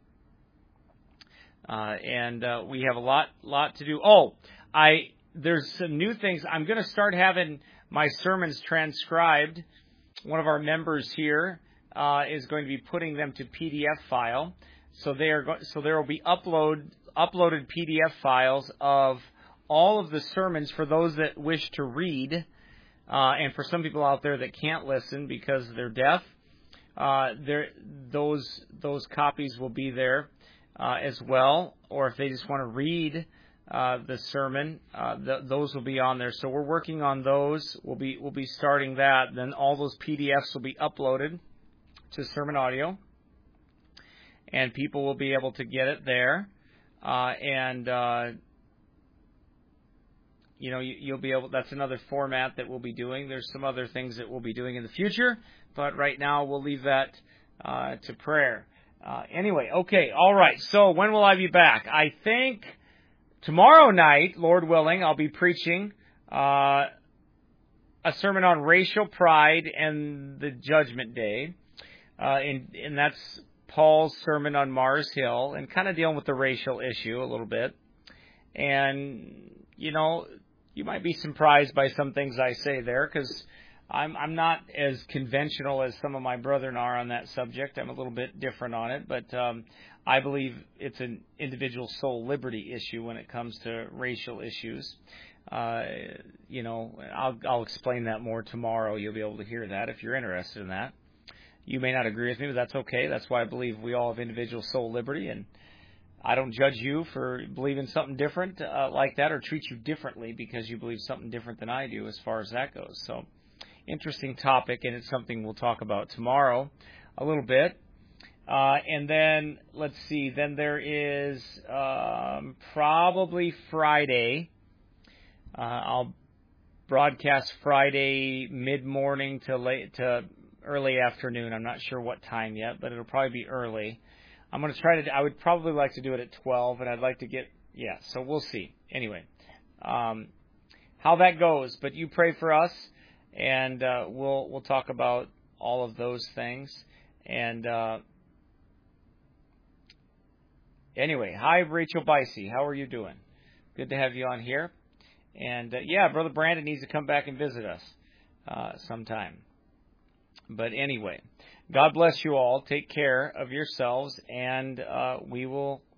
And we have a lot to do. There's some new things. I'm going to start having my sermons transcribed. One of our members here is going to be putting them to PDF file. So there will be uploaded PDF files of all of the sermons for those that wish to read, and for some people out there that can't listen because they're deaf. Those copies will be there as well, or if they just want to read the sermon, those will be on there. So we're working on those. We'll be starting that. Then all those PDFs will be uploaded to Sermon Audio, and people will be able to get it there. You'll be able. That's another format that we'll be doing. There's some other things that we'll be doing in the future, but right now we'll leave that to prayer. Anyway, okay, all right. So when will I be back? I think tomorrow night, Lord willing, I'll be preaching a sermon on racial pride and the Judgment Day, and that's Paul's sermon on Mars Hill, and kind of dealing with the racial issue a little bit. And you might be surprised by some things I say there, because I'm not as conventional as some of my brethren are on that subject. I'm a little bit different on it, but I believe it's an individual soul liberty issue when it comes to racial issues. I'll explain that more tomorrow. You'll be able to hear that if you're interested in that. You may not agree with me, but that's okay. That's why I believe we all have individual soul liberty, and I don't judge you for believing something different like that, or treat you differently because you believe something different than I do as far as that goes. So, interesting topic, and it's something we'll talk about tomorrow a little bit. And then, let's see, then there is probably Friday. I'll broadcast Friday mid-morning to early afternoon. I'm not sure what time yet, but it'll probably be early. I'm going to try to. I would probably like to do it at 12, and I'd like to get. Yeah, so we'll see. Anyway, how that goes. But you pray for us, and we'll talk about all of those things. And anyway, hi Rachel Bicey. How are you doing? Good to have you on here. And yeah, Brother Brandon needs to come back and visit us sometime. But anyway, God bless you all. Take care of yourselves, and we will